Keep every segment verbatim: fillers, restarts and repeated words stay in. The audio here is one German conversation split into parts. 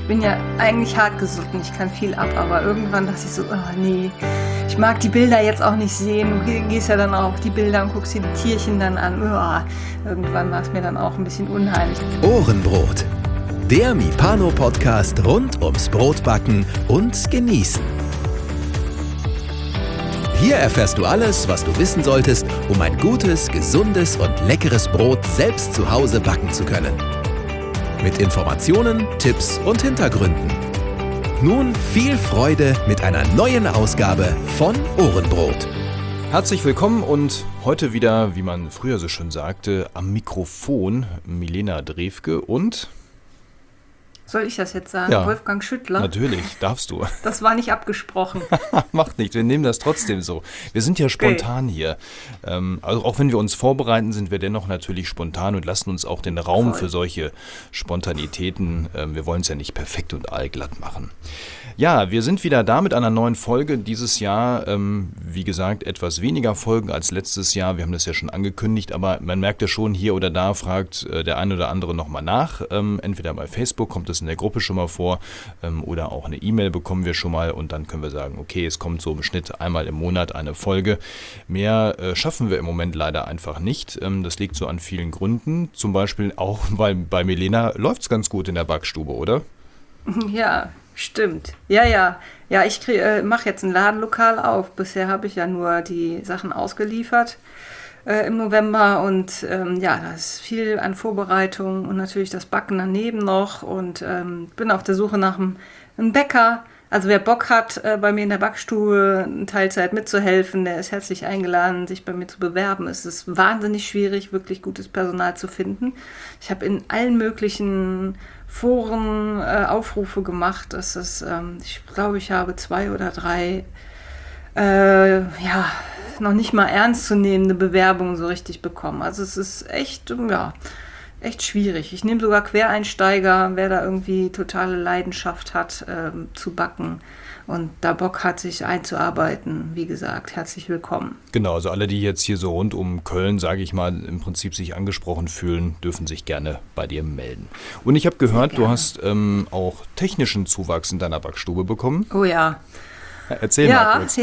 bin ja eigentlich hartgesotten, ich kann viel ab, aber irgendwann dachte ich so, oh nee, ich mag die Bilder jetzt auch nicht sehen. Du gehst ja dann auch auf die Bilder und guckst dir die Tierchen dann an. Oh, irgendwann war es mir dann auch ein bisschen unheimlich. Ohrenbrot, der Mipano-Podcast rund ums Brotbacken und Genießen. Hier erfährst du alles, was du wissen solltest, um ein gutes, gesundes und leckeres Brot selbst zu Hause backen zu können. Mit Informationen, Tipps und Hintergründen. Nun viel Freude mit einer neuen Ausgabe von Ohrenbrot. Herzlich willkommen und heute wieder, wie man früher so schön sagte, am Mikrofon Milena Drewke und... Soll ich das jetzt sagen? Ja, Wolfgang Schüttler? Natürlich, darfst du. Das war nicht abgesprochen. Macht nicht, wir nehmen das trotzdem so. Wir sind ja spontan okay. hier. Ähm, also auch wenn wir uns vorbereiten, sind wir dennoch natürlich spontan und lassen uns auch den Raum Voll. für solche Spontanitäten. Ähm, wir wollen es ja nicht perfekt und allglatt machen. Ja, wir sind wieder da mit einer neuen Folge. Dieses Jahr, ähm, wie gesagt, etwas weniger Folgen als letztes Jahr. Wir haben das ja schon angekündigt, aber man merkt ja schon, hier oder da fragt äh, der eine oder andere nochmal nach. Ähm, entweder bei Facebook kommt es in der Gruppe schon mal vor ähm, oder auch eine E-Mail bekommen wir schon mal und dann können wir sagen, okay, es kommt so im Schnitt einmal im Monat eine Folge. Mehr äh, schaffen wir im Moment leider einfach nicht. Ähm, das liegt so an vielen Gründen. Zum Beispiel auch, weil bei Milena läuft es ganz gut in der Backstube, oder? Ja, stimmt. Ja, ja. Ja, ich äh, mache jetzt ein Ladenlokal auf. Bisher habe ich ja nur die Sachen ausgeliefert äh, im November und ähm, ja, da ist viel an Vorbereitung und natürlich das Backen daneben noch und ähm, bin auf der Suche nach einem, einem Bäcker. Also wer Bock hat, äh, bei mir in der Backstube in Teilzeit mitzuhelfen, der ist herzlich eingeladen, sich bei mir zu bewerben. Es ist wahnsinnig schwierig, wirklich gutes Personal zu finden. Ich habe in allen möglichen Foren äh, Aufrufe gemacht. Das ist, ähm, ich glaube, ich habe zwei oder drei, äh, ja, noch nicht mal ernstzunehmende Bewerbungen so richtig bekommen. Also es ist echt, ja, echt schwierig. Ich nehme sogar Quereinsteiger, wer da irgendwie totale Leidenschaft hat, ähm, zu backen und da Bock hat, sich einzuarbeiten. Wie gesagt, herzlich willkommen. Genau, also alle, die jetzt hier so rund um Köln, sage ich mal, im Prinzip sich angesprochen fühlen, dürfen sich gerne bei dir melden. Und ich habe gehört, du hast ähm, auch technischen Zuwachs in deiner Backstube bekommen. Oh ja. Erzähl ja, mal kurz. Ja.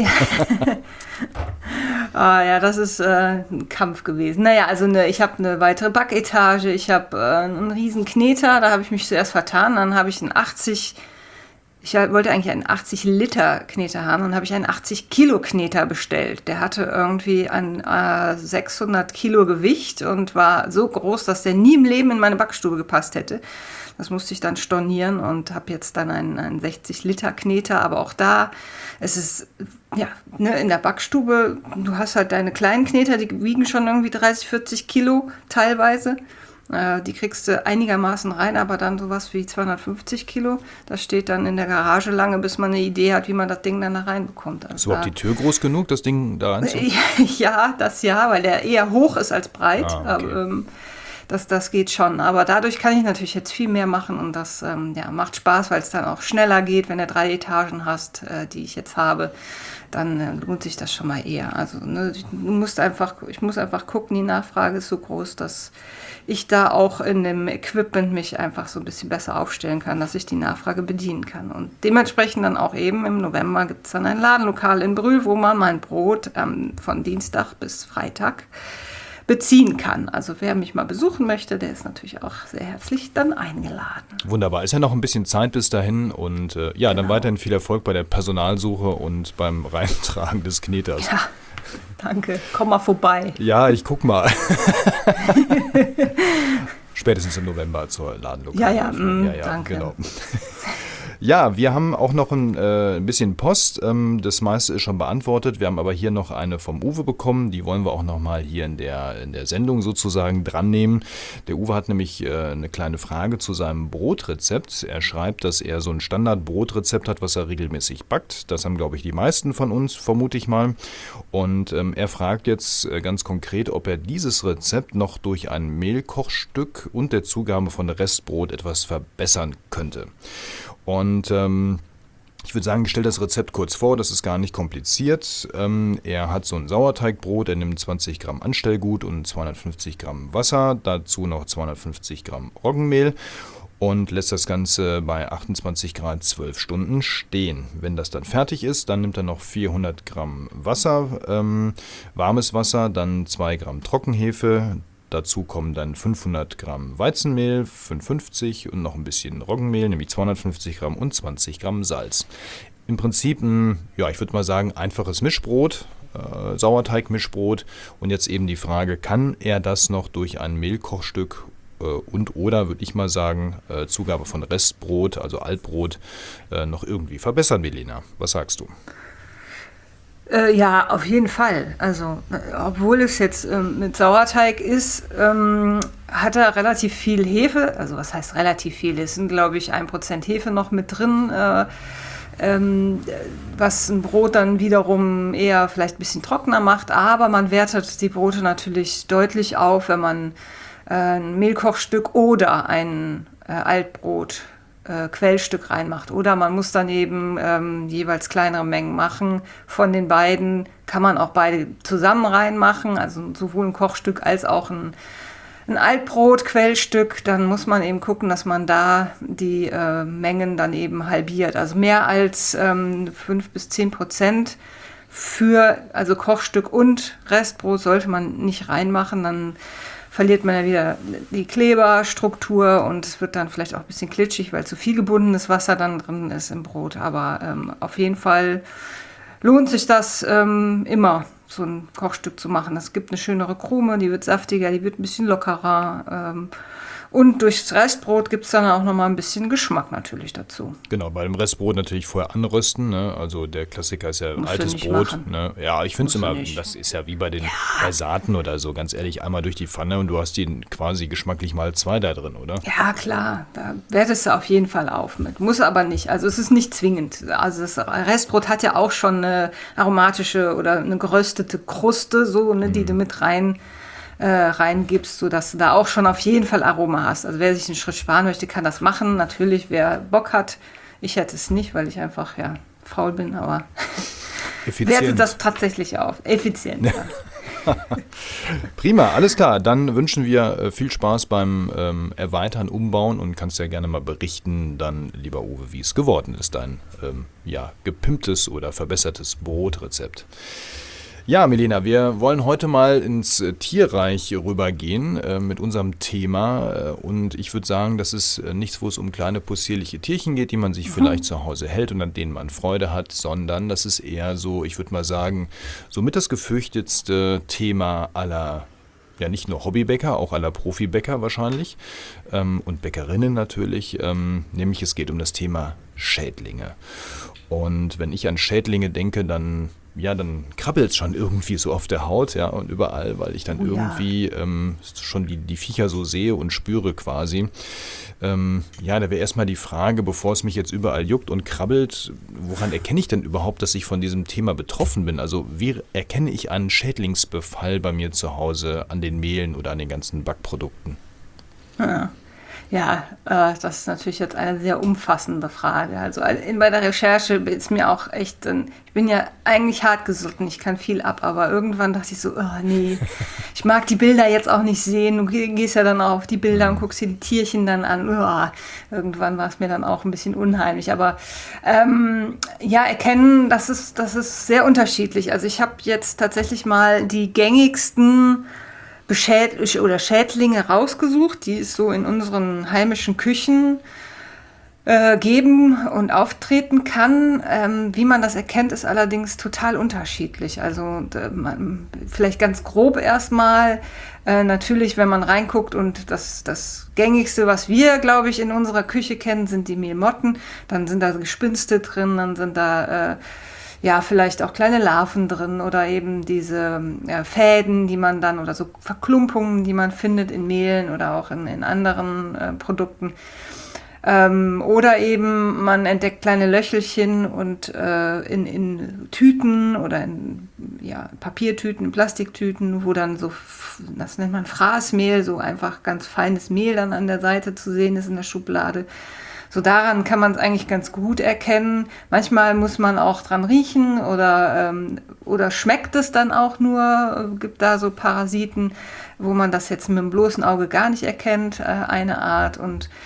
ah, ja, das ist äh, ein Kampf gewesen. Naja, also ne, ich habe eine weitere Backetage, ich habe äh, einen riesen Kneter, da habe ich mich zuerst vertan, dann habe ich einen achtzig, ich wollte eigentlich einen achtzig Liter Kneter haben, dann habe ich einen achtzig Kilo Kneter bestellt. Der hatte irgendwie ein äh, sechshundert Kilo Gewicht und war so groß, dass der nie im Leben in meine Backstube gepasst hätte. Das musste ich dann stornieren und habe jetzt dann einen, einen sechzig Liter Kneter, aber auch da, es ist, ja, ne, in der Backstube, du hast halt deine kleinen Kneter, die wiegen schon irgendwie dreißig, vierzig Kilo teilweise. Äh, die kriegst du einigermaßen rein, aber dann sowas wie zweihundertfünfzig Kilo, das steht dann in der Garage lange, bis man eine Idee hat, wie man das Ding dann da reinbekommt. Also ist überhaupt die Tür groß genug, das Ding da reinzubekommen? Ja, das ja, weil der eher hoch ist als breit. Ah, okay. aber, ähm, Das, das geht schon, aber dadurch kann ich natürlich jetzt viel mehr machen und das ähm, ja, macht Spaß, weil es dann auch schneller geht, wenn du drei Etagen hast, äh, die ich jetzt habe, dann äh, lohnt sich das schon mal eher. Also ne, du musst einfach, ich muss einfach gucken, die Nachfrage ist so groß, dass ich da auch in dem Equipment mich einfach so ein bisschen besser aufstellen kann, dass ich die Nachfrage bedienen kann. Und dementsprechend dann auch eben im November gibt es dann ein Ladenlokal in Brühl, wo man mein Brot ähm, von Dienstag bis Freitag beziehen kann. Also wer mich mal besuchen möchte, der ist natürlich auch sehr herzlich dann eingeladen. Wunderbar. Ist ja noch ein bisschen Zeit bis dahin und äh, ja, genau. Dann weiterhin viel Erfolg bei der Personalsuche und beim Reintragen des Kneters. Ja, danke. Komm mal vorbei. Ja, ich guck mal. Spätestens im November zur Ladenlokal. Ja, ja, mh, ja, ja, danke. Genau. Ja, wir haben auch noch ein, äh, ein bisschen Post. Ähm, das meiste ist schon beantwortet. Wir haben aber hier noch eine vom Uwe bekommen. Die wollen wir auch noch mal hier in der, in der Sendung sozusagen dran nehmen. Der Uwe hat nämlich äh, eine kleine Frage zu seinem Brotrezept. Er schreibt, dass er so ein Standard-Brotrezept hat, was er regelmäßig backt. Das haben, glaube ich, die meisten von uns, vermute ich mal. Und ähm, er fragt jetzt äh, ganz konkret, ob er dieses Rezept noch durch ein Mehlkochstück und der Zugabe von Restbrot etwas verbessern könnte. Und ähm, ich würde sagen, ich stelle das Rezept kurz vor, das ist gar nicht kompliziert. Ähm, er hat so ein Sauerteigbrot, er nimmt zwanzig Gramm Anstellgut und zweihundertfünfzig Gramm Wasser, dazu noch zweihundertfünfzig Gramm Roggenmehl und lässt das Ganze bei achtundzwanzig Grad zwölf Stunden stehen. Wenn das dann fertig ist, dann nimmt er noch vierhundert Gramm Wasser, ähm, warmes Wasser, dann zwei Gramm Trockenhefe. Dazu kommen dann fünfhundert Gramm Weizenmehl, fünfhundertfünfzig und noch ein bisschen Roggenmehl, nämlich zweihundertfünfzig Gramm und zwanzig Gramm Salz. Im Prinzip ein, ja, ich würde mal sagen, einfaches Mischbrot, äh, Sauerteig-Mischbrot. Und jetzt eben die Frage, kann er das noch durch ein Mehlkochstück äh, und oder, würde ich mal sagen, äh, Zugabe von Restbrot, also Altbrot, äh, noch irgendwie verbessern, Milena? Was sagst du? Äh, ja, auf jeden Fall. Also, äh, obwohl es jetzt ähm, mit Sauerteig ist, ähm, hat er relativ viel Hefe. Also, was heißt relativ viel? Es sind, glaube ich, ein Prozent Hefe noch mit drin, äh, ähm, was ein Brot dann wiederum eher vielleicht ein bisschen trockener macht. Aber man wertet die Brote natürlich deutlich auf, wenn man äh, ein Mehlkochstück oder ein äh, Altbrot Äh, Quellstück reinmacht. Oder man muss dann eben ähm, jeweils kleinere Mengen machen. Von den beiden kann man auch beide zusammen reinmachen, also sowohl ein Kochstück als auch ein, ein Altbrot, Quellstück. Dann muss man eben gucken, dass man da die äh, Mengen dann eben halbiert. Also mehr als ähm, fünf bis zehn Prozent für also Kochstück und Restbrot sollte man nicht reinmachen, dann verliert man ja wieder die Kleberstruktur und es wird dann vielleicht auch ein bisschen klitschig, weil zu viel gebundenes Wasser dann drin ist im Brot. Aber ähm, auf jeden Fall lohnt sich das ähm, immer, so ein Kochstück zu machen. Es gibt eine schönere Krume, die wird saftiger, die wird ein bisschen lockerer. Ähm, Und durchs Restbrot gibt es dann auch nochmal ein bisschen Geschmack natürlich dazu. Genau, bei dem Restbrot natürlich vorher anrösten. Ne? Also der Klassiker ist ja Musst altes du nicht Brot. machen. Ne? Ja, ich finde es Musst du immer, nicht. das ist ja wie bei den bei Saaten oder so, ganz ehrlich, einmal durch die Pfanne und du hast die quasi geschmacklich mal zwei da drin, oder? Ja, klar, da wertest du auf jeden Fall auf mit. Muss aber nicht, also es ist nicht zwingend. Also das Restbrot hat ja auch schon eine aromatische oder eine geröstete Kruste, so, ne, die du mit rein Äh, reingibst, sodass du da auch schon auf jeden Fall Aroma hast. Also wer sich einen Schritt sparen möchte, kann das machen. Natürlich, wer Bock hat. Ich hätte es nicht, weil ich einfach ja faul bin, aber wertet das tatsächlich auf. Effizient. Ja. Prima, alles klar. Dann wünschen wir äh, viel Spaß beim ähm, Erweitern, Umbauen und kannst ja gerne mal berichten, dann, lieber Uwe, wie es geworden ist, dein ähm, ja, gepimptes oder verbessertes Brotrezept. Ja, Milena, wir wollen heute mal ins äh, Tierreich rübergehen äh, mit unserem Thema äh, und ich würde sagen, das ist äh, nichts, wo es um kleine possierliche Tierchen geht, die man sich mhm. vielleicht zu Hause hält und an denen man Freude hat, sondern das ist eher so, ich würde mal sagen, somit das gefürchtetste Thema aller, ja nicht nur Hobbybäcker, auch aller Profibäcker wahrscheinlich ähm, und Bäckerinnen natürlich, ähm, nämlich es geht um das Thema Schädlinge. Und wenn ich an Schädlinge denke, dann ja, dann krabbelt es schon irgendwie so auf der Haut, ja, und überall, weil ich dann Oh ja. irgendwie ähm, schon die, die Viecher so sehe und spüre quasi. Ähm, ja, da wäre erstmal die Frage, bevor es mich jetzt überall juckt und krabbelt, woran erkenne ich denn überhaupt, dass ich von diesem Thema betroffen bin? Also wie erkenne ich einen Schädlingsbefall bei mir zu Hause an den Mehlen oder an den ganzen Backprodukten? Ja. Ja, äh, das ist natürlich jetzt eine sehr umfassende Frage. Also in, bei der Recherche ist mir auch echt, ich bin ja eigentlich hartgesotten, ich kann viel ab, aber irgendwann dachte ich so, oh nee, ich mag die Bilder jetzt auch nicht sehen. Du gehst ja dann auch auf die Bilder und guckst dir die Tierchen dann an. Oh, irgendwann war es mir dann auch ein bisschen unheimlich. Aber ähm, ja, erkennen, das ist, das ist sehr unterschiedlich. Also ich habe jetzt tatsächlich mal die gängigsten Beschäd- oder Schädlinge rausgesucht, die es so in unseren heimischen Küchen äh, geben und auftreten kann. Ähm, wie man das erkennt, ist allerdings total unterschiedlich. Also äh, man, vielleicht ganz grob erstmal, äh, natürlich, wenn man reinguckt und das, das Gängigste, was wir, glaube ich, in unserer Küche kennen, sind die Mehlmotten. Dann sind da Gespinste drin, dann sind da äh, ja, vielleicht auch kleine Larven drin oder eben diese ja, Fäden, die man dann oder so Verklumpungen, die man findet in Mehlen oder auch in, in anderen äh, Produkten. Ähm, oder eben man entdeckt kleine Löchelchen und äh, in, in Tüten oder in ja, Papiertüten, Plastiktüten, wo dann so, das nennt man Fraßmehl, so einfach ganz feines Mehl dann an der Seite zu sehen ist in der Schublade. So daran kann man es eigentlich ganz gut erkennen. Manchmal muss man auch dran riechen oder, ähm, oder schmeckt es dann auch nur. Äh, gibt da so Parasiten, wo man das jetzt mit dem bloßen Auge gar nicht erkennt, äh, eine Art. Und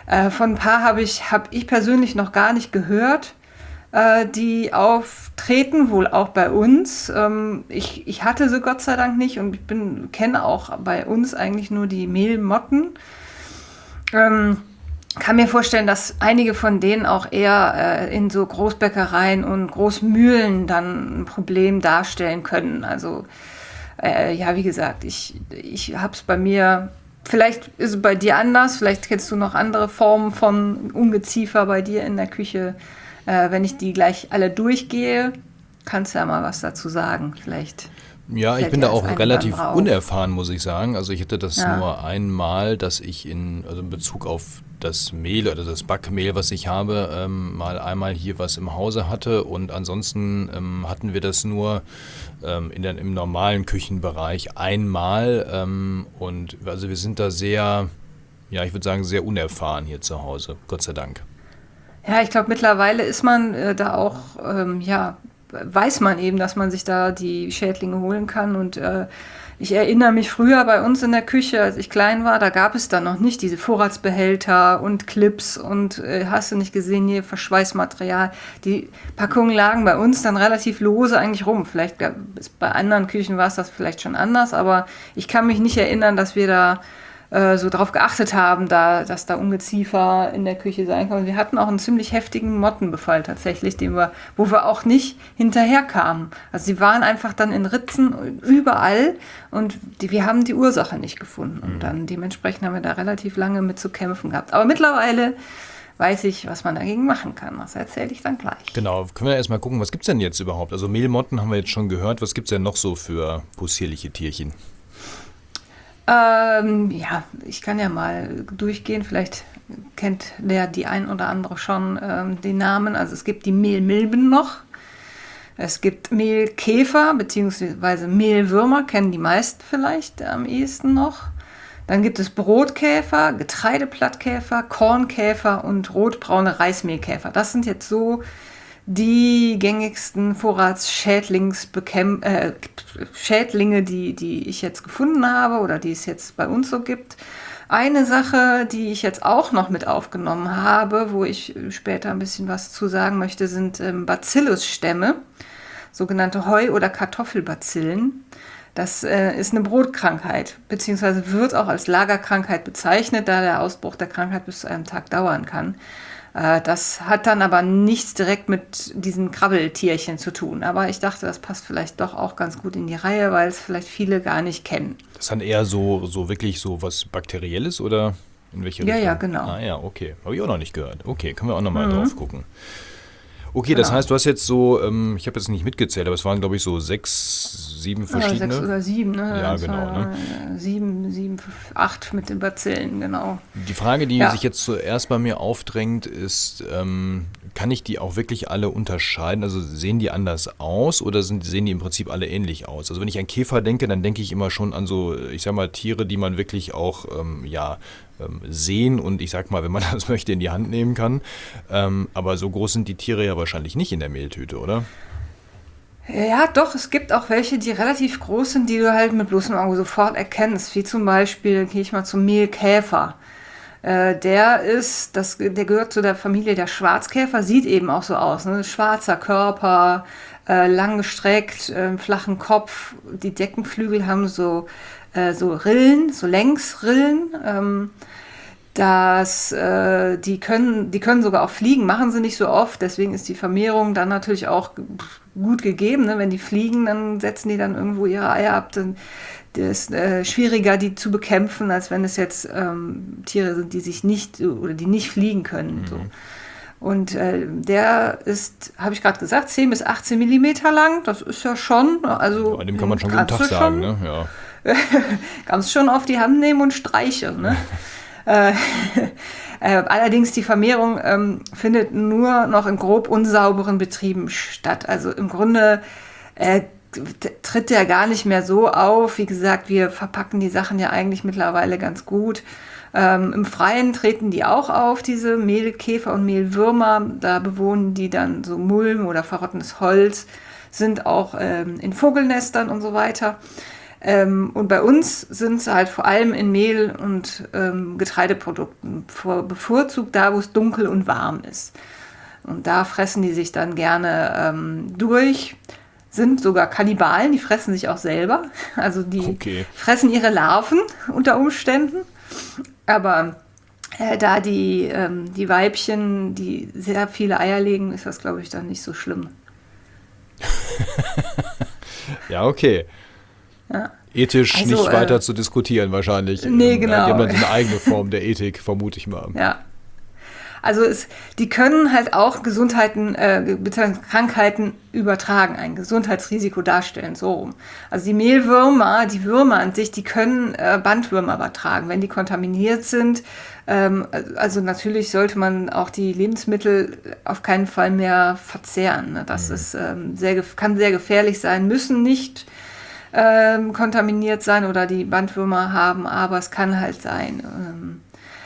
Äh, von ein paar habe ich, hab ich persönlich noch gar nicht gehört, äh, die auftreten, wohl auch bei uns. Ähm, ich, ich hatte sie Gott sei Dank nicht und ich bin, kenne auch bei uns eigentlich nur die Mehlmotten. Ähm, kann mir vorstellen, dass einige von denen auch eher äh, in so Großbäckereien und Großmühlen dann ein Problem darstellen können. Also äh, ja, wie gesagt, ich, ich habe es bei mir, vielleicht ist es bei dir anders, vielleicht kennst du noch andere Formen von Ungeziefer bei dir in der Küche. Äh, wenn ich die gleich alle durchgehe, kannst du ja mal was dazu sagen, vielleicht. Ja, ich bin da auch relativ unerfahren, muss ich sagen. Also ich hatte das ja. nur einmal, dass ich in, also in Bezug auf das Mehl oder das Backmehl, was ich habe, ähm, mal einmal hier was im Hause hatte und ansonsten ähm, hatten wir das nur ähm, in der, im normalen Küchenbereich einmal ähm, und also wir sind da sehr, ja ich würde sagen sehr unerfahren hier zu Hause, Gott sei Dank. Ja, ich glaube mittlerweile ist man äh, da auch, ähm, ja, weiß man eben, dass man sich da die Schädlinge holen kann und äh, ich erinnere mich früher bei uns in der Küche, als ich klein war, da gab es dann noch nicht diese Vorratsbehälter und Clips und äh, hast du nicht gesehen, hier Verschweißmaterial. Die Packungen lagen bei uns dann relativ lose eigentlich rum. Vielleicht gab es, bei anderen Küchen war es das vielleicht schon anders, aber ich kann mich nicht erinnern, dass wir da äh, so drauf geachtet haben, da, dass da Ungeziefer in der Küche sein kann. Und wir hatten auch einen ziemlich heftigen Mottenbefall tatsächlich, den wir, wo wir auch nicht hinterherkamen. Also sie waren einfach dann in Ritzen überall und die, wir haben die Ursache nicht gefunden. Und dann dementsprechend haben wir da relativ lange mit zu kämpfen gehabt. Aber mittlerweile weiß ich, was man dagegen machen kann. Das erzähle ich dann gleich. Genau, können wir erstmal gucken, was gibt es denn jetzt überhaupt? Also Mehlmotten haben wir jetzt schon gehört. Was gibt es denn noch so für possierliche Tierchen? Ähm, ja, ich kann ja mal durchgehen. Vielleicht kennt der die ein oder andere schon ähm, den Namen. Also es gibt die Mehlmilben noch. Es gibt Mehlkäfer bzw. Mehlwürmer, kennen die meisten vielleicht am ehesten noch. Dann gibt es Brotkäfer, Getreideplattkäfer, Kornkäfer und rotbraune Reismehlkäfer. Das sind jetzt so die gängigsten Vorratsschädlingsbekämp- äh, Schädlinge, die, die ich jetzt gefunden habe oder die es jetzt bei uns so gibt. Eine Sache, die ich jetzt auch noch mit aufgenommen habe, wo ich später ein bisschen was zu sagen möchte, sind ähm, Bacillusstämme, sogenannte Heu- oder Kartoffelbazillen. Das äh, ist eine Brotkrankheit, beziehungsweise wird auch als Lagerkrankheit bezeichnet, da der Ausbruch der Krankheit bis zu einem Tag dauern kann. Äh, das hat dann aber nichts direkt mit diesen Krabbeltierchen zu tun. Aber ich dachte, das passt vielleicht doch auch ganz gut in die Reihe, weil es vielleicht viele gar nicht kennen. Das ist dann eher so, so wirklich so was Bakterielles oder in welche Richtung? Ja, ja, genau. Ah ja, okay. Habe ich auch noch nicht gehört. Okay, können wir auch nochmal mhm. drauf gucken. Okay, genau. Das heißt, du hast jetzt so, ähm, ich habe jetzt nicht mitgezählt, aber es waren, glaube ich, so sechs, sieben verschiedene. Ja, sechs oder sieben, ne? Ja, das genau. War, Ne? Sieben, sieben, acht mit den Bazillen, genau. Die Frage, die ja. sich jetzt zuerst bei mir aufdrängt, ist, ähm, kann ich die auch wirklich alle unterscheiden? Also sehen die anders aus oder sind, sehen die im Prinzip alle ähnlich aus? Also wenn ich an Käfer denke, dann denke ich immer schon an so, ich sag mal, Tiere, die man wirklich auch, ähm, ja, sehen und ich sag mal, wenn man das möchte, in die Hand nehmen kann. Ähm, aber so groß sind die Tiere ja wahrscheinlich nicht in der Mehltüte, oder? Ja, doch, es gibt auch welche, die relativ groß sind, die du halt mit bloßem Auge sofort erkennst. Wie zum Beispiel, gehe ich mal zum Mehlkäfer. Äh, der ist, das, der gehört zu der Familie der Schwarzkäfer, sieht eben auch so aus. Ne? Schwarzer Körper, äh, lang gestreckt, äh, flachen Kopf. Die Deckenflügel haben so äh, so Rillen, so Längsrillen. Ähm, das, äh, die, können, die können sogar auch fliegen, machen sie nicht so oft. Deswegen ist die Vermehrung dann natürlich auch gut gegeben. Ne? Wenn die fliegen, dann setzen die dann irgendwo ihre Eier ab. Dann das ist äh, schwieriger, die zu bekämpfen, als wenn es jetzt ähm, Tiere sind, die sich nicht oder die nicht fliegen können. Mhm. So. Und äh, der ist, habe ich gerade gesagt, zehn bis achtzehn Millimeter lang. Das ist ja schon, also bei dem kann man schon guten Tag sagen, ne? Ja. Kannst schon auf die Hand nehmen und streicheln. Ne? äh, äh, allerdings die Vermehrung ähm, findet nur noch in grob unsauberen Betrieben statt. Also im Grunde äh, tritt der gar nicht mehr so auf. Wie gesagt, wir verpacken die Sachen ja eigentlich mittlerweile ganz gut. Ähm, im Freien treten die auch auf, diese Mehlkäfer und Mehlwürmer. Da bewohnen die dann so Mulm oder verrottenes Holz, sind auch ähm, in Vogelnestern und so weiter. Ähm, und bei uns sind sie halt vor allem in Mehl- und ähm, Getreideprodukten vor, bevorzugt da, wo es dunkel und warm ist. Und da fressen die sich dann gerne ähm, durch, sind sogar Kannibalen, die fressen sich auch selber. Also die Okay. fressen ihre Larven unter Umständen. Aber äh, da die, ähm, die Weibchen, die sehr viele Eier legen, ist das, glaube ich, dann nicht so schlimm. Ja, okay. Ja. Ethisch Also, nicht äh, weiter zu diskutieren wahrscheinlich. Nee, Ähm, genau. Die haben dann so eine eigene Form der Ethik, vermute ich mal. Ja. Also es, die können halt auch Gesundheiten, äh, beziehungsweise Krankheiten übertragen, ein Gesundheitsrisiko darstellen, so rum. Also die Mehlwürmer, die Würmer an sich, die können äh, Bandwürmer übertragen, wenn die kontaminiert sind. Ähm, also natürlich sollte man auch die Lebensmittel auf keinen Fall mehr verzehren. Ne? Das mhm. ist, ähm, sehr, kann sehr gefährlich sein, müssen nicht ähm, kontaminiert sein oder die Bandwürmer haben, aber es kann halt sein. Ähm,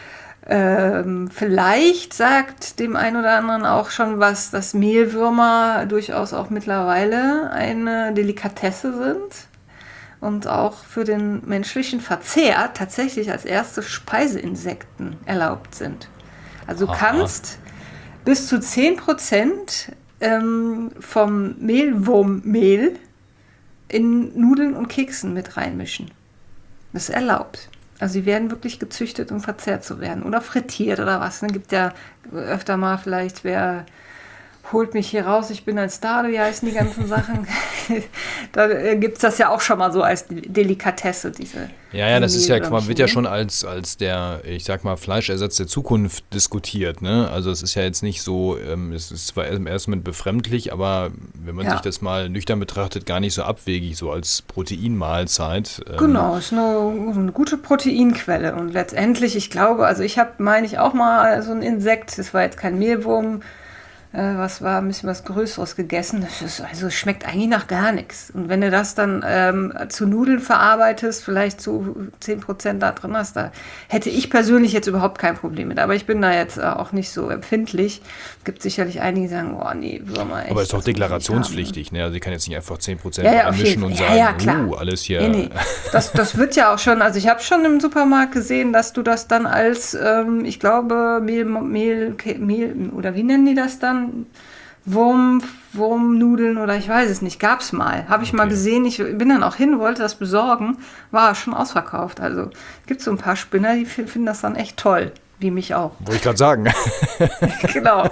Ähm, vielleicht sagt dem einen oder anderen auch schon was, dass Mehlwürmer durchaus auch mittlerweile eine Delikatesse sind und auch für den menschlichen Verzehr tatsächlich als erste Speiseinsekten erlaubt sind. Also du Aha. kannst bis zu zehn Prozent ähm, vom Mehlwurmmehl in Nudeln und Keksen mit reinmischen. Das ist erlaubt. Also sie werden wirklich gezüchtet, um verzehrt zu werden. Oder frittiert oder was. Es gibt ja öfter mal vielleicht, wer holt mich hier raus, ich bin ein Star, wie heißen die ganzen Sachen. Da äh, gibt es das ja auch schon mal so als Delikatesse, diese Ja, ja, das ist ja, man wird ja ne? schon als, als der, ich sag mal, Fleischersatz der Zukunft diskutiert, ne? Also es ist ja jetzt nicht so, ähm, es ist zwar im ersten Moment befremdlich, aber wenn man Ja. sich das mal nüchtern betrachtet, gar nicht so abwegig, so als Proteinmahlzeit. Ähm, Genau, ist eine, eine gute Proteinquelle. Und letztendlich, ich glaube, also ich habe, meine ich, auch mal so ein Insekt, das war jetzt kein Mehlwurm, äh, was war, ein bisschen was Größeres gegessen. Das ist, also es schmeckt eigentlich nach gar nichts. Und wenn du das dann ähm, zu Nudeln verarbeitest, vielleicht zu zehn Prozent da drin hast, da hätte ich persönlich jetzt überhaupt kein Problem mit. Aber ich bin da jetzt äh, auch nicht so empfindlich. Es gibt sicherlich einige, die sagen, oh nee, Würmer, echt. aber ist doch das muss ich deklarationspflichtig, ne? Also ich kann jetzt nicht einfach zehn Prozent Ja, ja, auf einmischen jeden und Fall. sagen, Ja, ja, klar. uh, alles hier. Nee, nee. Das, das wird ja auch schon, also ich habe schon im Supermarkt gesehen, dass du das dann als, ähm, ich glaube, Mehl, Mehl, Mehl, oder wie nennen die das dann? Wurm, Wurmnudeln oder ich weiß es nicht, gab es mal. Habe ich Okay. mal gesehen, ich bin dann auch hin, wollte das besorgen, war schon ausverkauft. Also gibt es so ein paar Spinner, die f- finden das dann echt toll, wie mich auch. Wollte ich gerade sagen. Genau.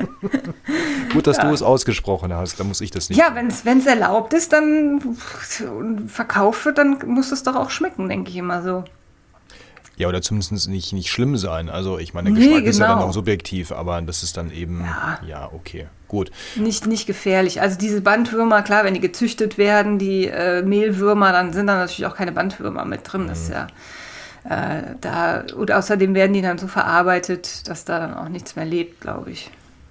Gut, dass Ja. du es ausgesprochen hast, da muss ich das nicht. Ja, wenn es erlaubt ist, dann und verkauft wird, dann muss es doch auch schmecken, denke ich immer so. Ja, oder zumindest nicht, nicht schlimm sein. Also ich meine, der Nee, Geschmack ist ja dann genau. auch subjektiv, aber das ist dann eben, Ja. ja, okay, gut. Nicht, nicht gefährlich. Also diese Bandwürmer, klar, wenn die gezüchtet werden, die äh, Mehlwürmer, dann sind da natürlich auch keine Bandwürmer mit drin. Das ist ja äh, da. Und außerdem werden die dann so verarbeitet, dass da dann auch nichts mehr lebt, glaube ich.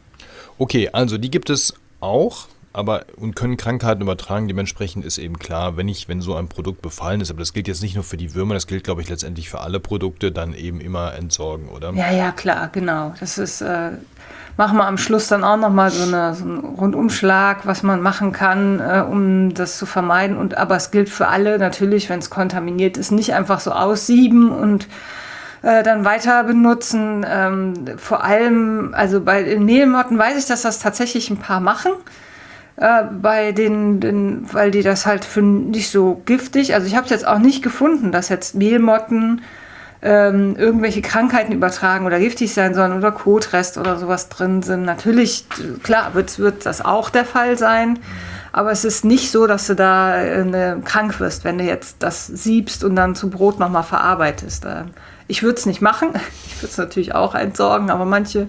Okay, also die gibt es auch, aber und können Krankheiten übertragen. Dementsprechend ist eben klar, wenn ich, wenn so ein Produkt befallen ist, aber das gilt jetzt nicht nur für die Würmer, das gilt, glaube ich, letztendlich für alle Produkte, dann eben immer entsorgen, oder? Ja, ja, klar, genau. Das ist, äh, machen wir am Schluss dann auch nochmal so, eine, so einen Rundumschlag, was man machen kann, äh, um das zu vermeiden. Und, aber es gilt für alle natürlich, wenn es kontaminiert ist, nicht einfach so aussieben und äh, dann weiter benutzen. Ähm, vor allem, also bei den Mehlmotten weiß ich, dass das tatsächlich ein paar machen. Äh, bei den, den, weil die das halt für nicht so giftig, also ich habe es jetzt auch nicht gefunden, dass jetzt Mehlmotten ähm, irgendwelche Krankheiten übertragen oder giftig sein sollen oder Kotrest oder sowas drin sind. Natürlich, klar, wird, wird das auch der Fall sein, aber es ist nicht so, dass du da äh, krank wirst, wenn du jetzt das siebst und dann zu Brot nochmal verarbeitest. Äh, ich würde es nicht machen, ich würde es natürlich auch entsorgen, aber manche,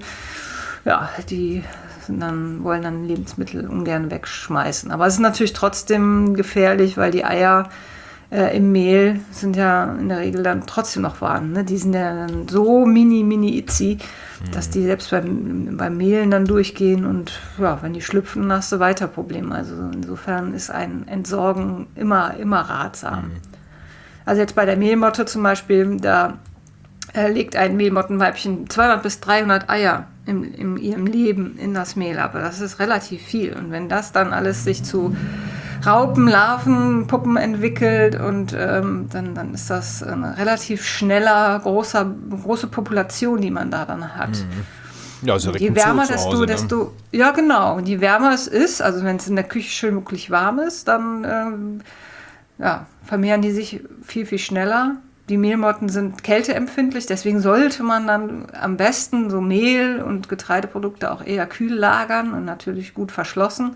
ja, die sind dann, wollen dann Lebensmittel ungern wegschmeißen. Aber es ist natürlich trotzdem gefährlich, weil die Eier äh, im Mehl sind ja in der Regel dann trotzdem noch warm. Ne? Die sind ja dann so mini, mini itzy, mhm. dass die selbst beim, beim Mehlen dann durchgehen und ja, wenn die schlüpfen, dann hast du weiter Probleme. Also insofern ist ein Entsorgen immer, immer ratsam. Mhm. Also jetzt bei der Mehlmotte zum Beispiel, da äh, legt ein Mehlmottenweibchen zweihundert bis dreihundert Eier in, in ihrem Leben in das Mehl ab. Das ist relativ viel. Und wenn das dann alles sich zu Raupen, Larven, Puppen entwickelt und ähm, dann, dann ist das eine relativ schneller, großer, große Population, die man da dann hat. Ja, also direkt Je im Zoo wärmer, zu desto, Hause, ne? desto, ja genau, und je wärmer es ist, also wenn es in der Küche schön wirklich warm ist, dann ähm, ja, vermehren die sich viel, viel schneller. Die Mehlmotten sind kälteempfindlich, deswegen sollte man dann am besten so Mehl und Getreideprodukte auch eher kühl lagern und natürlich gut verschlossen.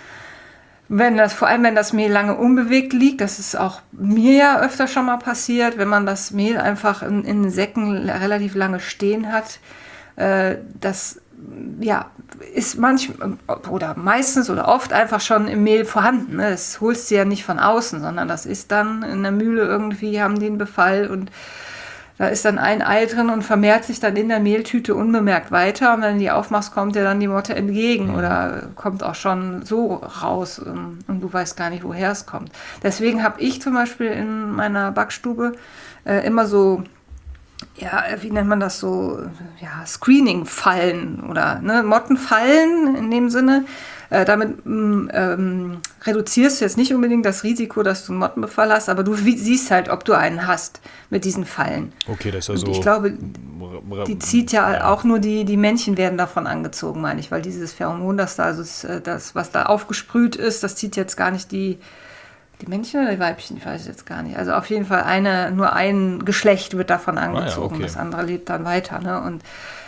Wenn das, vor allem wenn das Mehl lange unbewegt liegt, das ist auch mir ja öfter schon mal passiert, wenn man das Mehl einfach in, in Säcken relativ lange stehen hat, äh, das ja, ist manchmal oder meistens oder oft einfach schon im Mehl vorhanden. Ne? Das holst du ja nicht von außen, sondern das ist dann in der Mühle irgendwie, haben die einen Befall und da ist dann ein Ei drin und vermehrt sich dann in der Mehltüte unbemerkt weiter. Und wenn du die aufmachst, kommt dir dann die Motte entgegen mhm. oder kommt auch schon so raus und, und du weißt gar nicht, woher es kommt. Deswegen habe ich zum Beispiel in meiner Backstube äh, immer so, ja, wie nennt man das so, ja, Screening-Fallen oder ne, Mottenfallen in dem Sinne. Äh, damit ähm, reduzierst du jetzt nicht unbedingt das Risiko, dass du einen Mottenbefall hast, aber du wie, siehst halt, ob du einen hast mit diesen Fallen. Okay, das ist ja so. Und ich glaube, die zieht ja, ja auch nur die, die Männchen werden davon angezogen, meine ich, weil dieses Pheromon, das da, also das, was da aufgesprüht ist, das zieht jetzt gar nicht die, die Männchen oder die Weibchen, ich weiß es jetzt gar nicht. Also auf jeden Fall eine, nur ein Geschlecht wird davon angezogen, ah, ja, okay. Das andere lebt dann weiter, ne? Und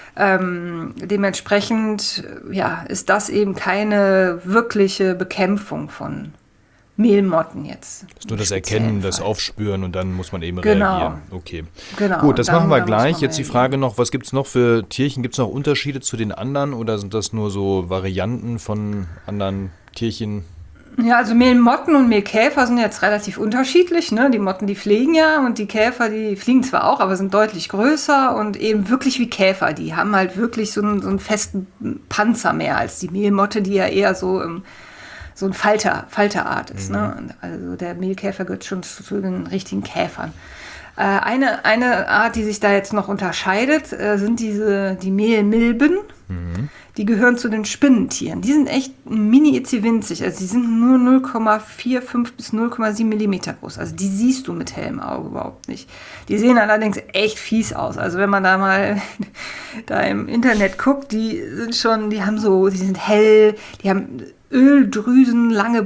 Ähm, dementsprechend ja, ist das eben keine wirkliche Bekämpfung von Mehlmotten jetzt. Das ist nur das Erkennen, das Aufspüren und dann muss man eben genau. reagieren. Okay. Genau. Gut, das dann, machen wir gleich. Jetzt reagieren. Die Frage noch, was gibt es noch für Tierchen? Gibt es noch Unterschiede zu den anderen oder sind das nur so Varianten von anderen Tierchen? Ja, also Mehlmotten und Mehlkäfer sind jetzt relativ unterschiedlich. Ne? Die Motten, die fliegen ja und die Käfer, die fliegen zwar auch, aber sind deutlich größer und eben wirklich wie Käfer. Die haben halt wirklich so einen, so einen festen Panzer mehr als die Mehlmotte, die ja eher so, ähm, so ein Falter, Falterart ist. Mhm. Ne? Also der Mehlkäfer gehört schon zu, zu den richtigen Käfern. Äh, eine, eine Art, die sich da jetzt noch unterscheidet, äh, sind diese, die Mehlmilben. Mhm. Die gehören zu den Spinnentieren. Die sind echt mini-itzi winzig. Also die sind nur null Komma fünfundvierzig bis null Komma sieben Millimeter groß. Also die siehst du mit hellem Auge überhaupt nicht. Die sehen allerdings echt fies aus. Also wenn man da mal da im Internet guckt, die sind schon, die haben so, die sind hell, die haben Öldrüsen, lange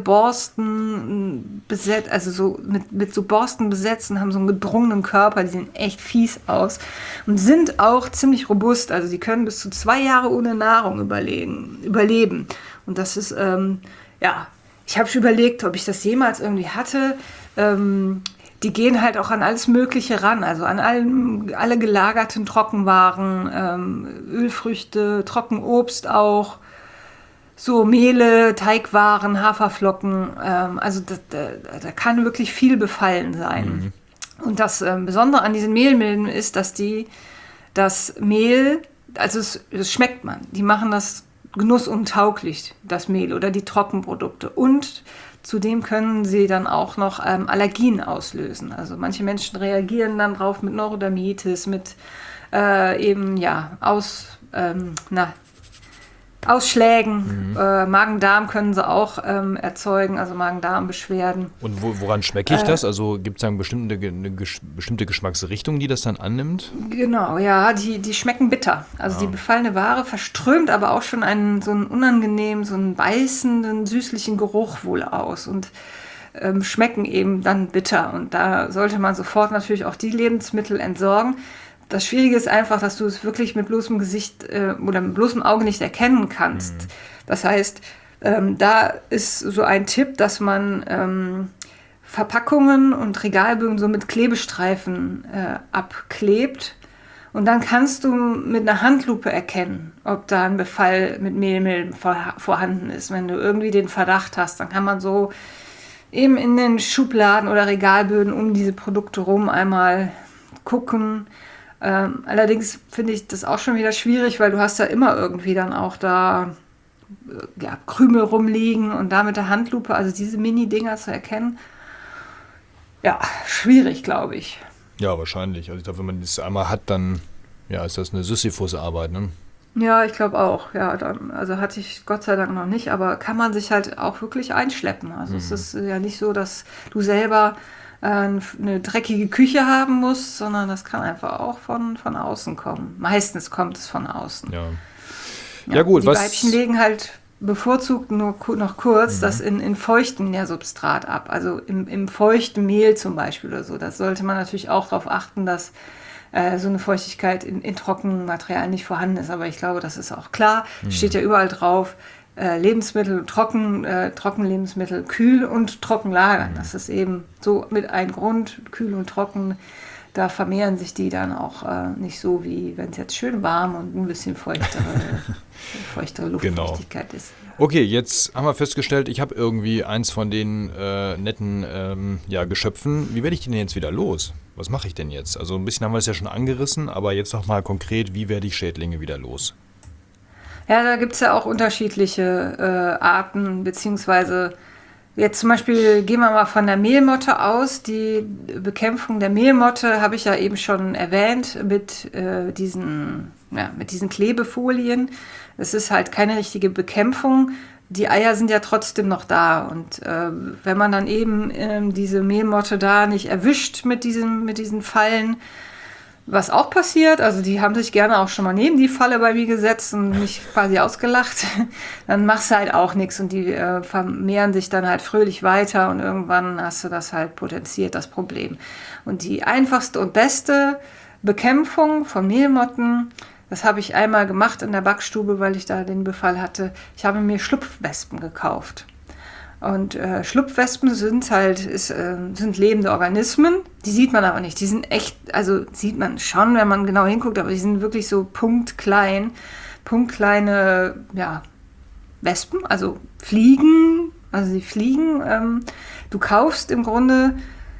Borsten besetzt, also so mit, mit so Borsten besetzt und haben so einen gedrungenen Körper, die sehen echt fies aus und sind auch ziemlich robust, also die können bis zu zwei Jahre ohne Nahrung überleben. überleben. Und das ist, ähm, ja, ich habe schon überlegt, ob ich das jemals irgendwie hatte. Ähm, die gehen halt auch an alles Mögliche ran, also an allen, alle gelagerten Trockenwaren, ähm, Ölfrüchte, Trockenobst auch, so Mehle, Teigwaren, Haferflocken, ähm, also da, da, da kann wirklich viel befallen sein. Mhm. Und das ähm, Besondere an diesen Mehlmilben ist, dass die das Mehl, also es, das schmeckt man, die machen das genussuntauglich, das Mehl oder die Trockenprodukte. Und zudem können sie dann auch noch ähm, Allergien auslösen. Also manche Menschen reagieren dann drauf mit Neurodermitis, mit äh, eben, ja, aus, ähm, na, Ausschlägen, mhm. äh, Magen-Darm können sie auch ähm, erzeugen, also Magen-Darm-Beschwerden. Und wo, woran schmecke ich äh, das? Also gibt es da eine bestimmte, eine gesch- bestimmte Geschmacksrichtung, die das dann annimmt? Genau, ja, die, die schmecken bitter. Also ja. Die befallene Ware verströmt aber auch schon einen so einen unangenehmen, so einen beißenden, süßlichen Geruch wohl aus und ähm, schmecken eben dann bitter. Und da sollte man sofort natürlich auch die Lebensmittel entsorgen. Das Schwierige ist einfach, dass du es wirklich mit bloßem Gesicht äh, oder mit bloßem Auge nicht erkennen kannst. Mhm. Das heißt, ähm, da ist so ein Tipp, dass man ähm, Verpackungen und Regalbögen so mit Klebestreifen äh, abklebt. Und dann kannst du mit einer Handlupe erkennen, ob da ein Befall mit Mehlmilben vor, vorhanden ist. Wenn du irgendwie den Verdacht hast, dann kann man so eben in den Schubladen oder Regalböden um diese Produkte rum einmal gucken. Ähm, allerdings finde ich das auch schon wieder schwierig, weil du hast ja immer irgendwie dann auch da äh, ja, Krümel rumliegen und da mit der Handlupe, also diese Mini-Dinger zu erkennen, ja, schwierig, glaube ich. Ja, wahrscheinlich. Also ich glaube, wenn man das einmal hat, dann ja, ist das eine Sisyphus-Arbeit, ne? Ja, ich glaube auch. Ja, dann, also hatte ich Gott sei Dank noch nicht, aber kann man sich halt auch wirklich einschleppen. Also mhm. es ist ja nicht so, dass du selber äh, eine dreckige Küche haben musst, sondern das kann einfach auch von, von außen kommen. Meistens kommt es von außen. Ja, ja, ja gut. Die was Weibchen legen halt bevorzugt nur noch kurz Mhm. das in, in feuchtem Nährsubstrat ab. Also im, im feuchten Mehl zum Beispiel oder so. Das sollte man natürlich auch darauf achten, dass äh, so eine Feuchtigkeit in, in trockenen Materialien nicht vorhanden ist. Aber ich glaube, das ist auch klar. Mhm. Steht ja überall drauf, äh, Lebensmittel, trocken, äh, Trockenlebensmittel, kühl und trocken lagern. Mhm. Das ist eben so mit ein Grund, kühl und trocken. Da vermehren sich die dann auch äh, nicht so, wie wenn es jetzt schön warm und ein bisschen feuchtere, feuchtere Luftfeuchtigkeit genau. ist. Okay, jetzt haben wir festgestellt, ich habe irgendwie eins von den äh, netten ähm, ja, Geschöpfen. Wie werde ich die denn jetzt wieder los? Was mache ich denn jetzt? Also ein bisschen haben wir es ja schon angerissen, aber jetzt noch mal konkret, wie werde ich Schädlinge wieder los? Ja, da gibt es ja auch unterschiedliche äh, Arten, beziehungsweise jetzt zum Beispiel gehen wir mal von der Mehlmotte aus. Die Bekämpfung der Mehlmotte habe ich ja eben schon erwähnt mit, äh, diesen, ja, mit diesen Klebefolien. Es ist halt keine richtige Bekämpfung. Die Eier sind ja trotzdem noch da. Und äh, wenn man dann eben äh, diese Mehlmotte da nicht erwischt mit diesen, mit diesen Fallen, was auch passiert, also die haben sich gerne auch schon mal neben die Falle bei mir gesetzt und mich quasi ausgelacht, dann machst du halt auch nichts und die äh, vermehren sich dann halt fröhlich weiter und irgendwann hast du das halt potenziert, das Problem. Und die einfachste und beste Bekämpfung von Mehlmotten, das habe ich einmal gemacht in der Backstube, weil ich da den Befall hatte. Ich habe mir Schlupfwespen gekauft. Und äh, Schlupfwespen sind halt ist, äh, sind lebende Organismen, die sieht man aber nicht. Die sind echt, also sieht man schon, wenn man genau hinguckt, aber die sind wirklich so punktklein, punktkleine ja, Wespen, also Fliegen, also sie fliegen. Ähm, du kaufst im Grunde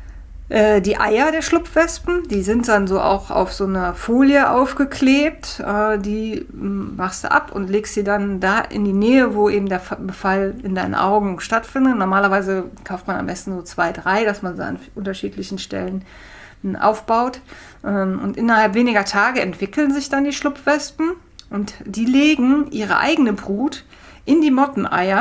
äh, die Eier der Schlupfwespen, die sind dann so auch auf so einer Folie aufgeklebt, äh, die m, machst du ab und legst sie dann da in die Nähe, wo eben der Befall in deinen Augen stattfindet. Normalerweise kauft man am besten so zwei, drei, dass man sie an unterschiedlichen Stellen m, aufbaut. Ähm, und innerhalb weniger Tage entwickeln sich dann die Schlupfwespen und die legen ihre eigene Brut in die Motteneier.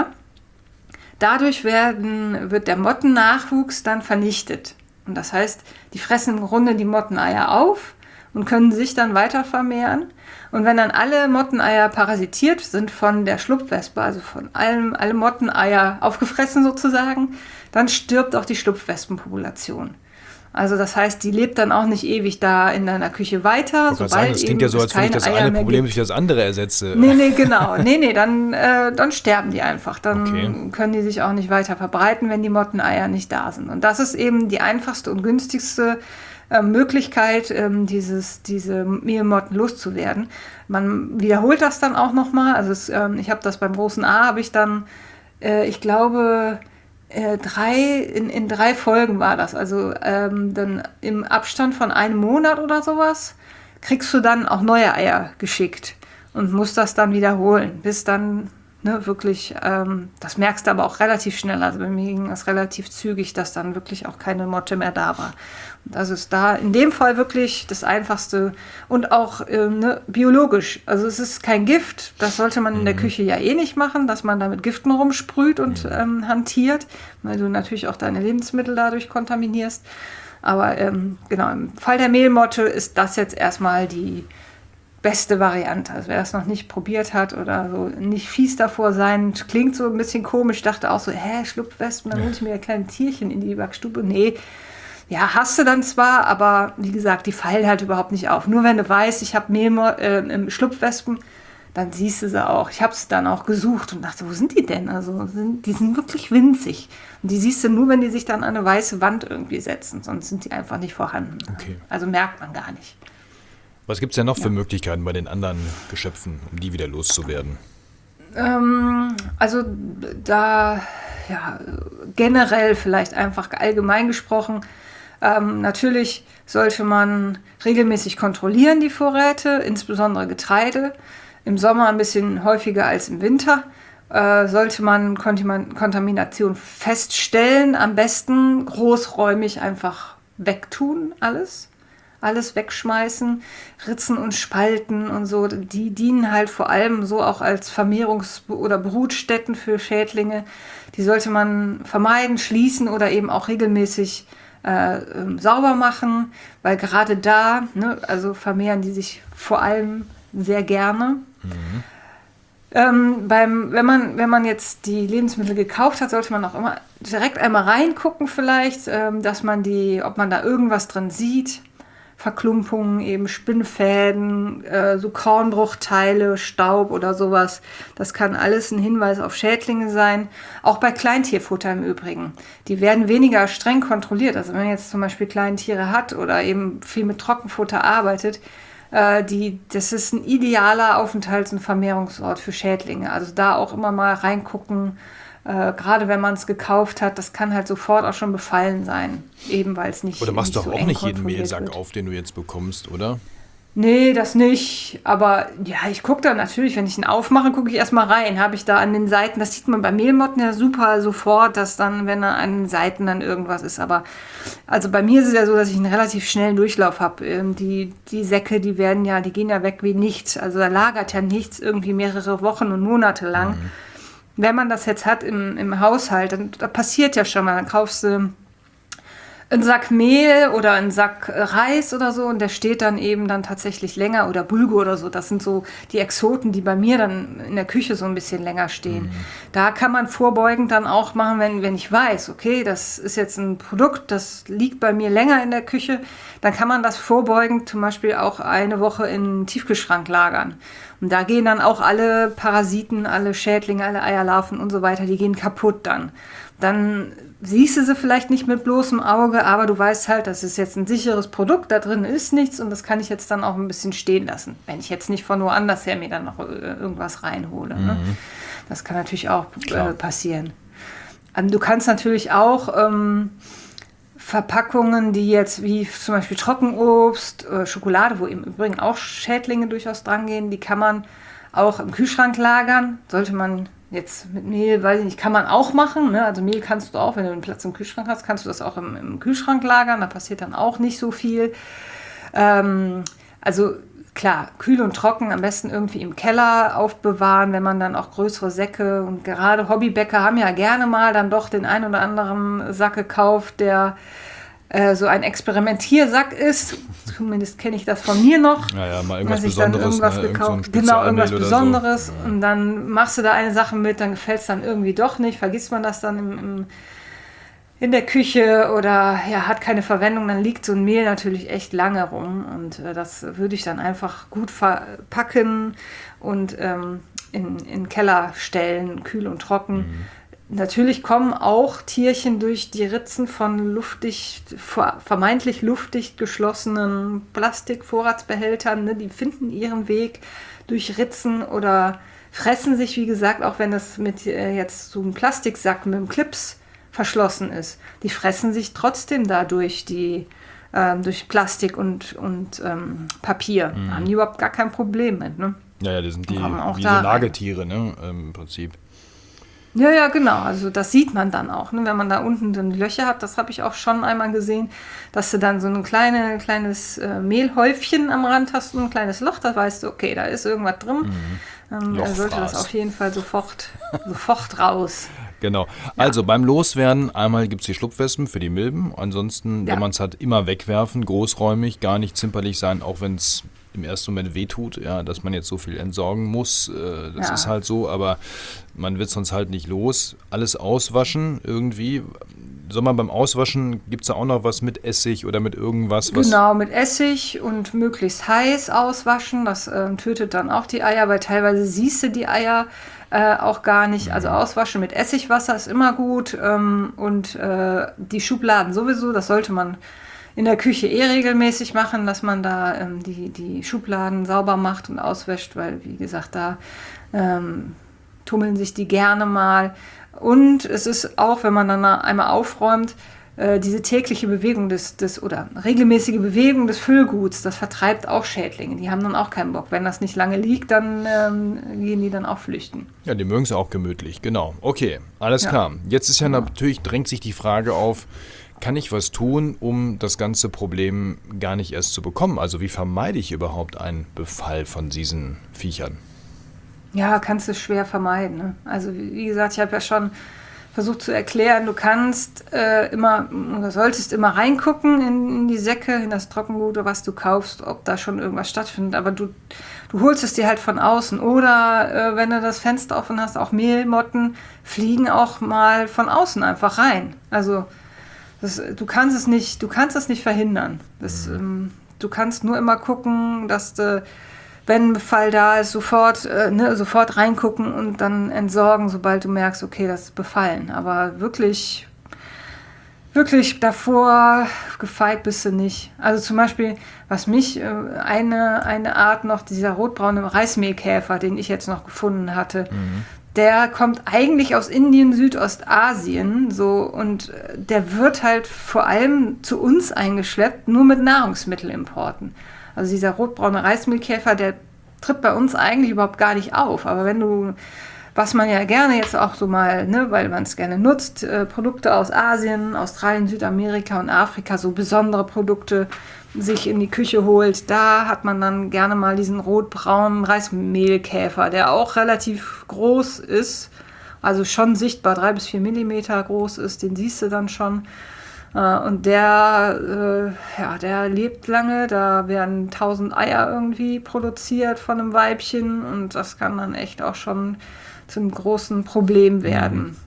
Dadurch werden, wird der Mottennachwuchs dann vernichtet. Und das heißt, die fressen im Grunde die Motteneier auf und können sich dann weiter vermehren. Und wenn dann alle Motteneier parasitiert sind von der Schlupfwespe, also von allem, alle Motteneier aufgefressen sozusagen, dann stirbt auch die Schlupfwespenpopulation. Also das heißt, die lebt dann auch nicht ewig da in deiner Küche weiter. Ich wollte sagen, das klingt ja so, als wenn ich das eine Problem durch das andere ersetze. Nee, nee, genau. Nee, nee, dann, äh, dann sterben die einfach. Dann okay. können die sich auch nicht weiter verbreiten, wenn die Motteneier nicht da sind. Und das ist eben die einfachste und günstigste äh, Möglichkeit, ähm, dieses, diese Mehlmotten loszuwerden. Man wiederholt das dann auch nochmal. Also es, ähm, ich habe das beim großen A, habe ich dann, äh, ich glaube... Äh, drei, in, in drei Folgen war das, also ähm, dann im Abstand von einem Monat oder sowas, kriegst du dann auch neue Eier geschickt und musst das dann wiederholen, bis dann ne, wirklich, ähm, das merkst du aber auch relativ schnell, also bei mir ging das relativ zügig, dass dann wirklich auch keine Motte mehr da war. Und das ist da in dem Fall wirklich das Einfachste und auch ähm, ne, biologisch, also es ist kein Gift, das sollte man in der Küche ja eh nicht machen, dass man da mit Giften rumsprüht und ähm, hantiert, weil du natürlich auch deine Lebensmittel dadurch kontaminierst. Aber ähm, genau, im Fall der Mehlmotte ist das jetzt erstmal die beste Variante. Also wer das noch nicht probiert hat oder so nicht fies davor sein, klingt so ein bisschen komisch, dachte auch so, hä, Schlupfwespen, dann hole ich mir ein kleines Tierchen in die Backstube. Nee, ja, hast du dann zwar, aber wie gesagt, die fallen halt überhaupt nicht auf. Nur wenn du weißt, ich habe Mehlmo- äh, Schlupfwespen, dann siehst du sie auch. Ich habe sie dann auch gesucht und dachte, wo sind die denn? Also sind, die sind wirklich winzig. Und die siehst du nur, wenn die sich dann an eine weiße Wand irgendwie setzen, sonst sind die einfach nicht vorhanden. Okay. Also merkt man gar nicht. Was gibt es denn noch Ja. für Möglichkeiten bei den anderen Geschöpfen, um die wieder loszuwerden? Ähm, also da, ja, generell vielleicht einfach allgemein gesprochen, ähm, natürlich sollte man regelmäßig kontrollieren, die Vorräte, insbesondere Getreide. Im Sommer ein bisschen häufiger als im Winter. Äh, sollte man Kontam- Kontamination feststellen, am besten großräumig einfach wegtun alles. alles wegschmeißen. Ritzen und Spalten und so, die dienen halt vor allem so auch als Vermehrungs- oder Brutstätten für Schädlinge. Die sollte man vermeiden, schließen oder eben auch regelmäßig äh, äh, sauber machen, weil gerade da, ne, also vermehren die sich vor allem sehr gerne. Mhm. Ähm, beim, wenn man, wenn man jetzt die Lebensmittel gekauft hat, sollte man auch immer direkt einmal reingucken vielleicht, ähm, dass man die, ob man da irgendwas drin sieht. Verklumpungen, eben Spinnfäden, äh, so Kornbruchteile, Staub oder sowas. Das kann alles ein Hinweis auf Schädlinge sein. Auch bei Kleintierfutter im Übrigen. Die werden weniger streng kontrolliert. Also wenn man jetzt zum Beispiel Kleintiere hat oder eben viel mit Trockenfutter arbeitet, äh, die, das ist ein idealer Aufenthalts- und Vermehrungsort für Schädlinge. Also da auch immer mal reingucken. Äh, gerade wenn man es gekauft hat, das kann halt sofort auch schon befallen sein, eben weil es nicht Oder machst nicht du so auch eng nicht jeden kontrolliert Mehlsack wird. auf, den du jetzt bekommst, oder? Nee, das nicht. Aber ja, ich gucke da natürlich, wenn ich ihn aufmache, gucke ich erstmal rein. Habe ich da an den Seiten, das sieht man bei Mehlmotten ja super sofort, dass dann, wenn da an den Seiten dann irgendwas ist. Aber also bei mir ist es ja so, dass ich einen relativ schnellen Durchlauf habe. Ähm, die, die Säcke, die werden ja, die gehen ja weg wie nichts. Also da lagert ja nichts irgendwie mehrere Wochen und Monate lang. Mhm. Wenn man das jetzt hat im, im Haushalt, dann da passiert ja schon mal, dann kaufst du einen Sack Mehl oder einen Sack Reis oder so und der steht dann eben dann tatsächlich länger oder Bulgur oder so. Das sind so die Exoten, die bei mir dann in der Küche so ein bisschen länger stehen. Mhm. Da kann man vorbeugend dann auch machen, wenn, wenn ich weiß, okay, das ist jetzt ein Produkt, das liegt bei mir länger in der Küche, dann kann man das vorbeugend zum Beispiel auch eine Woche in den Tiefkühlschrank lagern. Und da gehen dann auch alle Parasiten, alle Schädlinge, alle Eierlarven und so weiter, die gehen kaputt dann. Dann siehst du sie vielleicht nicht mit bloßem Auge, aber du weißt halt, das ist jetzt ein sicheres Produkt, da drin ist nichts und das kann ich jetzt dann auch ein bisschen stehen lassen, wenn ich jetzt nicht von woanders her mir dann noch irgendwas reinhole. Mhm. Ne? Das kann natürlich auch äh, passieren. Also du kannst natürlich auch ähm, Verpackungen, die jetzt wie zum Beispiel Trockenobst, äh, Schokolade, wo im Übrigen auch Schädlinge durchaus dran gehen, die kann man auch im Kühlschrank lagern. Sollte man jetzt mit Mehl, weiß ich nicht, kann man auch machen. Ne? Also Mehl kannst du auch, wenn du einen Platz im Kühlschrank hast, kannst du das auch im, im Kühlschrank lagern. Da passiert dann auch nicht so viel. Ähm, also klar, kühl und trocken am besten irgendwie im Keller aufbewahren, wenn man dann auch größere Säcke und gerade Hobbybäcker haben ja gerne mal dann doch den ein oder anderen Sack gekauft, der äh, so ein Experimentiersack ist. Zumindest kenne ich das von mir noch. Ja, ja, mal irgendwas dass ich dann Besonderes. Irgendwas ne? gekauft, Irgend so genau, irgendwas oder Besonderes. So. Ja. Und dann machst du da eine Sache mit, dann gefällt es dann irgendwie doch nicht, vergisst man das dann im, im in der Küche oder ja, hat keine Verwendung, dann liegt so ein Mehl natürlich echt lange rum und äh, das würde ich dann einfach gut verpacken und ähm, in, in den Keller stellen, kühl und trocken. Mhm. Natürlich kommen auch Tierchen durch die Ritzen von luftdicht, vermeintlich luftdicht geschlossenen Plastikvorratsbehältern, ne? Die finden ihren Weg durch Ritzen oder fressen sich, wie gesagt, auch wenn das mit äh, jetzt so einem Plastiksack mit einem Clips verschlossen ist. Die fressen sich trotzdem dadurch die ähm, durch Plastik und, und ähm, Papier. Mhm. Haben die überhaupt gar kein Problem mit. Ne? Ja, ja, die sind die auch wie da so Nagetiere, ne, im Prinzip. Ja, ja, genau. Also das sieht man dann auch, ne? Wenn man da unten dann Löcher hat. Das habe ich auch schon einmal gesehen, dass du dann so ein kleine, kleines äh, Mehlhäufchen am Rand hast und ein kleines Loch. Da weißt du, okay, da ist irgendwas drin. Mhm. Ähm, da sollte das auf jeden Fall sofort, sofort raus. Genau. Also ja. Beim Loswerden, einmal gibt es die Schlupfwespen für die Milben. Ansonsten, ja. wenn man es hat, immer wegwerfen, großräumig, gar nicht zimperlich sein, auch wenn es im ersten Moment wehtut, ja, dass man jetzt so viel entsorgen muss. Äh, das ja. ist halt so, aber man wird sonst halt nicht los. Alles auswaschen irgendwie. Soll man beim Auswaschen, gibt es da auch noch was mit Essig oder mit irgendwas? Was genau, mit Essig und möglichst heiß auswaschen. Das äh, tötet dann auch die Eier, weil teilweise siehst du die Eier äh, auch gar nicht. Also auswaschen mit Essigwasser ist immer gut. Ähm, und äh, die Schubladen sowieso, das sollte man in der Küche eh regelmäßig machen, dass man da ähm, die, die Schubladen sauber macht und auswäscht, weil, wie gesagt, da ähm, tummeln sich die gerne mal. Und es ist auch, wenn man dann einmal aufräumt, äh, diese tägliche Bewegung des, des oder regelmäßige Bewegung des Füllguts, das vertreibt auch Schädlinge. Die haben dann auch keinen Bock. Wenn das nicht lange liegt, dann ähm, gehen die dann auch flüchten. Ja, die mögen es auch gemütlich, genau. Okay, alles ja. klar. Jetzt ist ja genau. natürlich, drängt sich die Frage auf, kann ich was tun, um das ganze Problem gar nicht erst zu bekommen? Also wie vermeide ich überhaupt einen Befall von diesen Viechern? Ja, kannst du schwer vermeiden. Ne? Also wie gesagt, ich habe ja schon versucht zu erklären, du kannst äh, immer oder solltest immer reingucken in, in die Säcke, in das Trockengut, was du kaufst, ob da schon irgendwas stattfindet. Aber du, du holst es dir halt von außen. Oder äh, wenn du das Fenster offen hast, auch Mehlmotten fliegen auch mal von außen einfach rein. Also das, du kannst es nicht, du kannst es nicht verhindern. Das, mhm. ähm, du kannst nur immer gucken, dass du, wenn ein Befall da ist, sofort, äh, ne, sofort reingucken und dann entsorgen, sobald du merkst, okay, das ist befallen. Aber wirklich, wirklich davor gefeit bist du nicht. Also zum Beispiel, was mich, äh, eine, eine Art noch, dieser rotbraune Reismehlkäfer, den ich jetzt noch gefunden hatte, mhm. der kommt eigentlich aus Indien, Südostasien, so, und der wird halt vor allem zu uns eingeschleppt, nur mit Nahrungsmittelimporten. Also dieser rotbraune Reismehlkäfer, der tritt bei uns eigentlich überhaupt gar nicht auf. Aber wenn du, was man ja gerne jetzt auch so mal, ne, weil man es gerne nutzt, äh, Produkte aus Asien, Australien, Südamerika und Afrika, so besondere Produkte sich in die Küche holt, da hat man dann gerne mal diesen rotbraunen Reismehlkäfer, der auch relativ groß ist, also schon sichtbar drei bis vier Millimeter groß ist, den siehst du dann schon. Und der, äh, ja, der lebt lange, da werden tausend Eier irgendwie produziert von einem Weibchen und das kann dann echt auch schon zu einem großen Problem werden.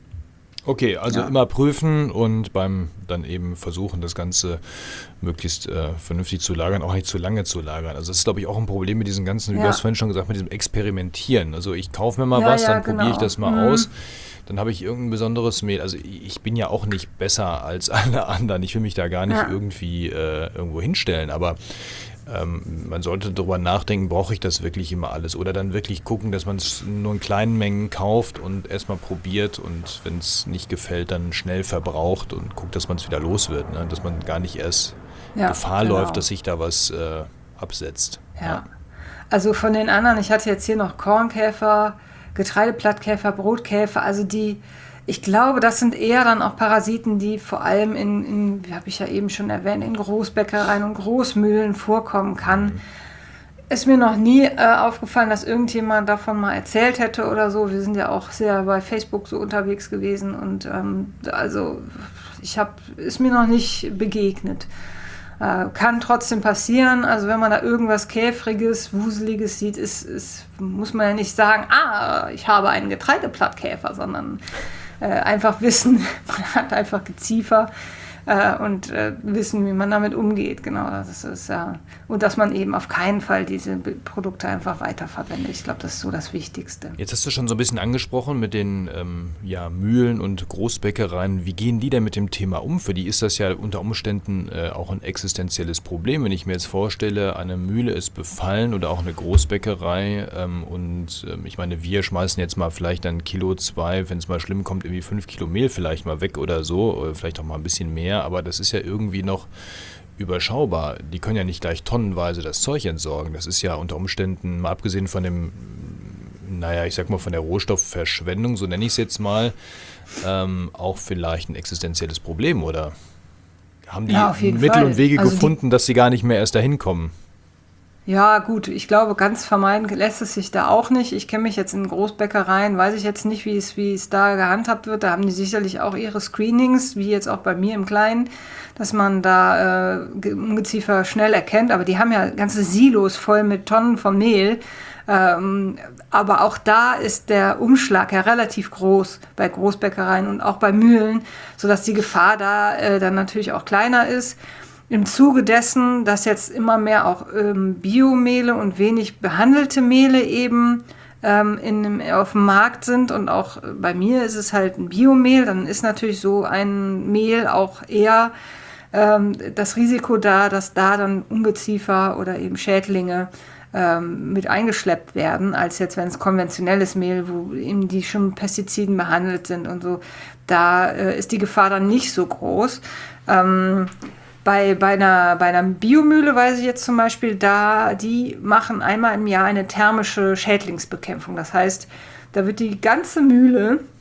Okay, also ja. immer prüfen und beim dann eben versuchen, das Ganze möglichst äh, vernünftig zu lagern, auch nicht zu lange zu lagern. Also das ist, glaube ich, auch ein Problem mit diesem ganzen, wie ja. du hast vorhin schon gesagt, mit diesem Experimentieren. Also ich kaufe mir mal ja, was, ja, dann genau. probiere ich das mal mhm. aus. Dann habe ich irgendein besonderes Mehl. Also ich bin ja auch nicht besser als alle anderen. Ich will mich da gar nicht ja. irgendwie äh, irgendwo hinstellen. Aber ähm, man sollte darüber nachdenken, brauche ich das wirklich immer alles? Oder dann wirklich gucken, dass man es nur in kleinen Mengen kauft und erstmal probiert und wenn es nicht gefällt, dann schnell verbraucht und guckt, dass man es wieder los wird. Ne? Dass man gar nicht erst ja, Gefahr genau. läuft, dass sich da was äh, absetzt. Ja. ja. Also von den anderen, ich hatte jetzt hier noch Kornkäfer, Getreideblattkäfer, Brotkäfer, also die, ich glaube, das sind eher dann auch Parasiten, die vor allem in, in wie habe ich ja eben schon erwähnt, in Großbäckereien und Großmühlen vorkommen kann. Mhm. Ist mir noch nie äh, aufgefallen, dass irgendjemand davon mal erzählt hätte oder so. Wir sind ja auch sehr bei Facebook so unterwegs gewesen und ähm, also ich habe, ist mir noch nicht begegnet. Äh, kann trotzdem passieren, also wenn man da irgendwas Käfriges, Wuseliges sieht, ist, ist, muss man ja nicht sagen, ah, ich habe einen Getreideblattkäfer, sondern äh, einfach wissen, man hat einfach Geziefer äh, und äh, wissen, wie man damit umgeht, genau, das ist ja, und dass man eben auf keinen Fall diese Produkte einfach weiterverwendet, ich glaube, das ist so das Wichtigste. Jetzt hast du schon so ein bisschen angesprochen mit den ähm, ja, Mühlen und Großbäckereien, wie gehen die denn mit dem Thema um? Für die ist das ja unter Umständen äh, auch ein existenzielles Problem, wenn ich mir jetzt vorstelle, eine Mühle ist befallen oder auch eine Großbäckerei ähm, und ähm, ich meine, wir schmeißen jetzt mal vielleicht ein Kilo, zwei, wenn es mal schlimm kommt, irgendwie fünf Kilo Mehl vielleicht mal weg oder so, oder vielleicht auch mal ein bisschen mehr, aber das ist ja irgendwie noch überschaubar. Die können ja nicht gleich tonnenweise das Zeug entsorgen. Das ist ja unter Umständen, mal abgesehen von dem, naja, ich sag mal von der Rohstoffverschwendung, so nenne ich es jetzt mal, ähm, auch vielleicht ein existenzielles Problem, oder? Haben die ja, auf jeden Mittel Fall. und Wege also gefunden, dass sie gar nicht mehr erst dahin kommen? Ja, gut, ich glaube, ganz vermeiden lässt es sich da auch nicht. Ich kenne mich jetzt in Großbäckereien, weiß ich jetzt nicht, wie es, wie es da gehandhabt wird. Da haben die sicherlich auch ihre Screenings, wie jetzt auch bei mir im Kleinen, dass man da äh, Ungeziefer schnell erkennt. Aber die haben ja ganze Silos voll mit Tonnen von Mehl. Ähm, aber auch da ist der Umschlag ja relativ groß bei Großbäckereien und auch bei Mühlen, sodass die Gefahr da äh, dann natürlich auch kleiner ist. Im Zuge dessen, dass jetzt immer mehr auch ähm, Biomehle und wenig behandelte Mehle eben ähm, in dem, auf dem Markt sind und auch äh, bei mir ist es halt ein Biomehl, dann ist natürlich so ein Mehl auch eher ähm, das Risiko da, dass da dann Ungeziefer oder eben Schädlinge ähm, mit eingeschleppt werden, als jetzt wenn es konventionelles Mehl, wo eben die schon mit Pestiziden behandelt sind und so, da äh, ist die Gefahr dann nicht so groß. Ähm, Bei, bei, einer, bei einer Biomühle weiß ich jetzt zum Beispiel, da die machen einmal im Jahr eine thermische Schädlingsbekämpfung. Das heißt, da wird die ganze Mühle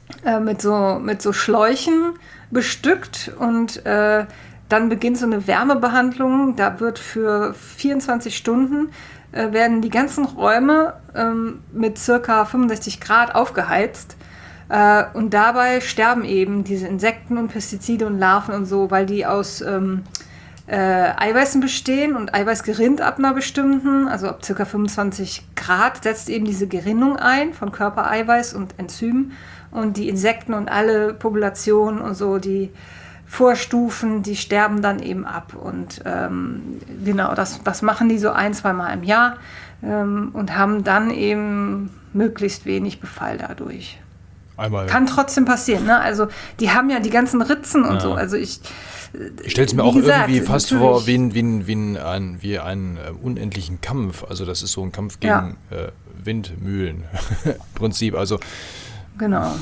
äh, mit, so, mit so Schläuchen bestückt und äh, dann beginnt so eine Wärmebehandlung. Da wird für vierundzwanzig Stunden äh, werden die ganzen Räume ähm, mit circa fünfundsechzig Grad aufgeheizt. Äh, und dabei sterben eben diese Insekten und Pestizide und Larven und so, weil die aus ähm, äh, Eiweißen bestehen und Eiweiß gerinnt ab einer bestimmten, also ab ca. fünfundzwanzig Grad setzt eben diese Gerinnung ein von Körpereiweiß und Enzymen und die Insekten und alle Populationen und so, die Vorstufen, die sterben dann eben ab und ähm, genau, das, das machen die so ein, zwei Mal im Jahr ähm, und haben dann eben möglichst wenig Befall dadurch. Einmal. Kann trotzdem passieren, ne? Also die haben ja die ganzen Ritzen und ja. so. Also ich, ich stelle es mir auch gesagt, irgendwie fast natürlich. vor wie, ein, wie, ein, wie, ein, ein, wie einen äh, unendlichen Kampf. Also das ist so ein Kampf gegen ja. äh, Windmühlen im Prinzip. Also genau.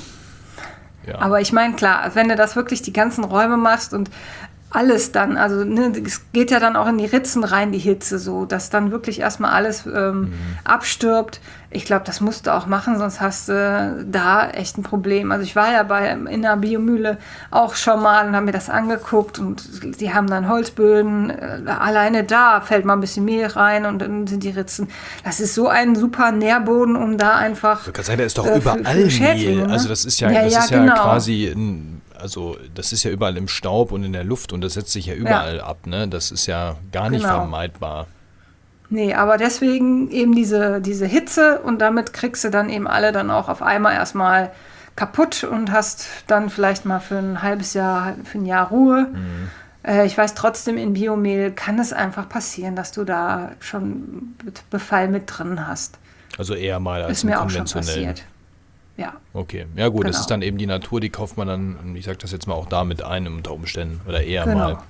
Ja. Aber ich meine, klar, wenn du das wirklich die ganzen Räume machst und alles dann, also ne, es geht ja dann auch in die Ritzen rein, die Hitze, so, dass dann wirklich erstmal alles ähm, mhm. abstirbt. Ich glaube, das musst du auch machen, sonst hast du da echt ein Problem. Also ich war ja bei in der Biomühle auch schon mal und habe mir das angeguckt und die haben dann Holzböden. Äh, alleine da fällt mal ein bisschen Mehl rein und dann sind die Ritzen. Das ist so ein super Nährboden, um da einfach. Ich kann sagen, da ist doch äh, überall für, für Mehl. Ne? Also das ist ja, ja, das ja, ist ja genau. quasi ein Also das ist ja überall im Staub und in der Luft und das setzt sich ja überall ja. ab, ne? Das ist ja gar nicht genau. vermeidbar. Nee, aber deswegen eben diese, diese Hitze und damit kriegst du dann eben alle dann auch auf einmal erstmal kaputt und hast dann vielleicht mal für ein halbes Jahr, für ein Jahr Ruhe. Mhm. Äh, ich weiß trotzdem, in Biomehl kann es einfach passieren, dass du da schon Befall mit drin hast. Also eher mal als ist mir auch schon konventionell. passiert. Ja. Okay, ja gut, genau. das ist dann eben die Natur, die kauft man dann, ich sag das jetzt mal auch da mit ein unter Umständen oder eher genau. mal.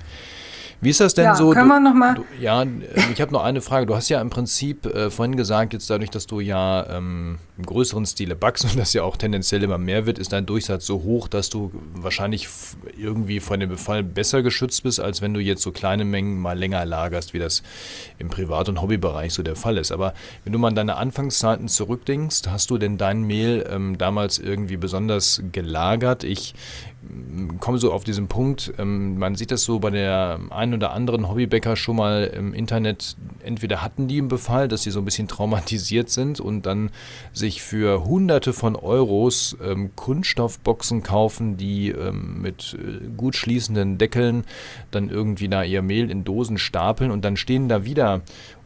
Wie ist das denn ja, so? Können du, wir noch mal? Du, ja, ich habe noch eine Frage. Du hast ja im Prinzip äh, vorhin gesagt, jetzt dadurch, dass du ja ähm, im größeren Stile backst und das ja auch tendenziell immer mehr wird, ist dein Durchsatz so hoch, dass du wahrscheinlich f- irgendwie vor dem Befall besser geschützt bist, als wenn du jetzt so kleine Mengen mal länger lagerst, wie das im Privat- und Hobbybereich so der Fall ist. Aber wenn du mal an deine Anfangszeiten zurückdenkst, hast du denn dein Mehl ähm, damals irgendwie besonders gelagert? Ich komme so auf diesen Punkt, ähm, man sieht das so bei der einen oder anderen Hobbybäcker schon mal im Internet, entweder hatten die einen Befall, dass sie so ein bisschen traumatisiert sind und dann sich für hunderte von Euros ähm, Kunststoffboxen kaufen, die ähm, mit äh, gut schließenden Deckeln dann irgendwie da ihr Mehl in Dosen stapeln und dann stehen da wieder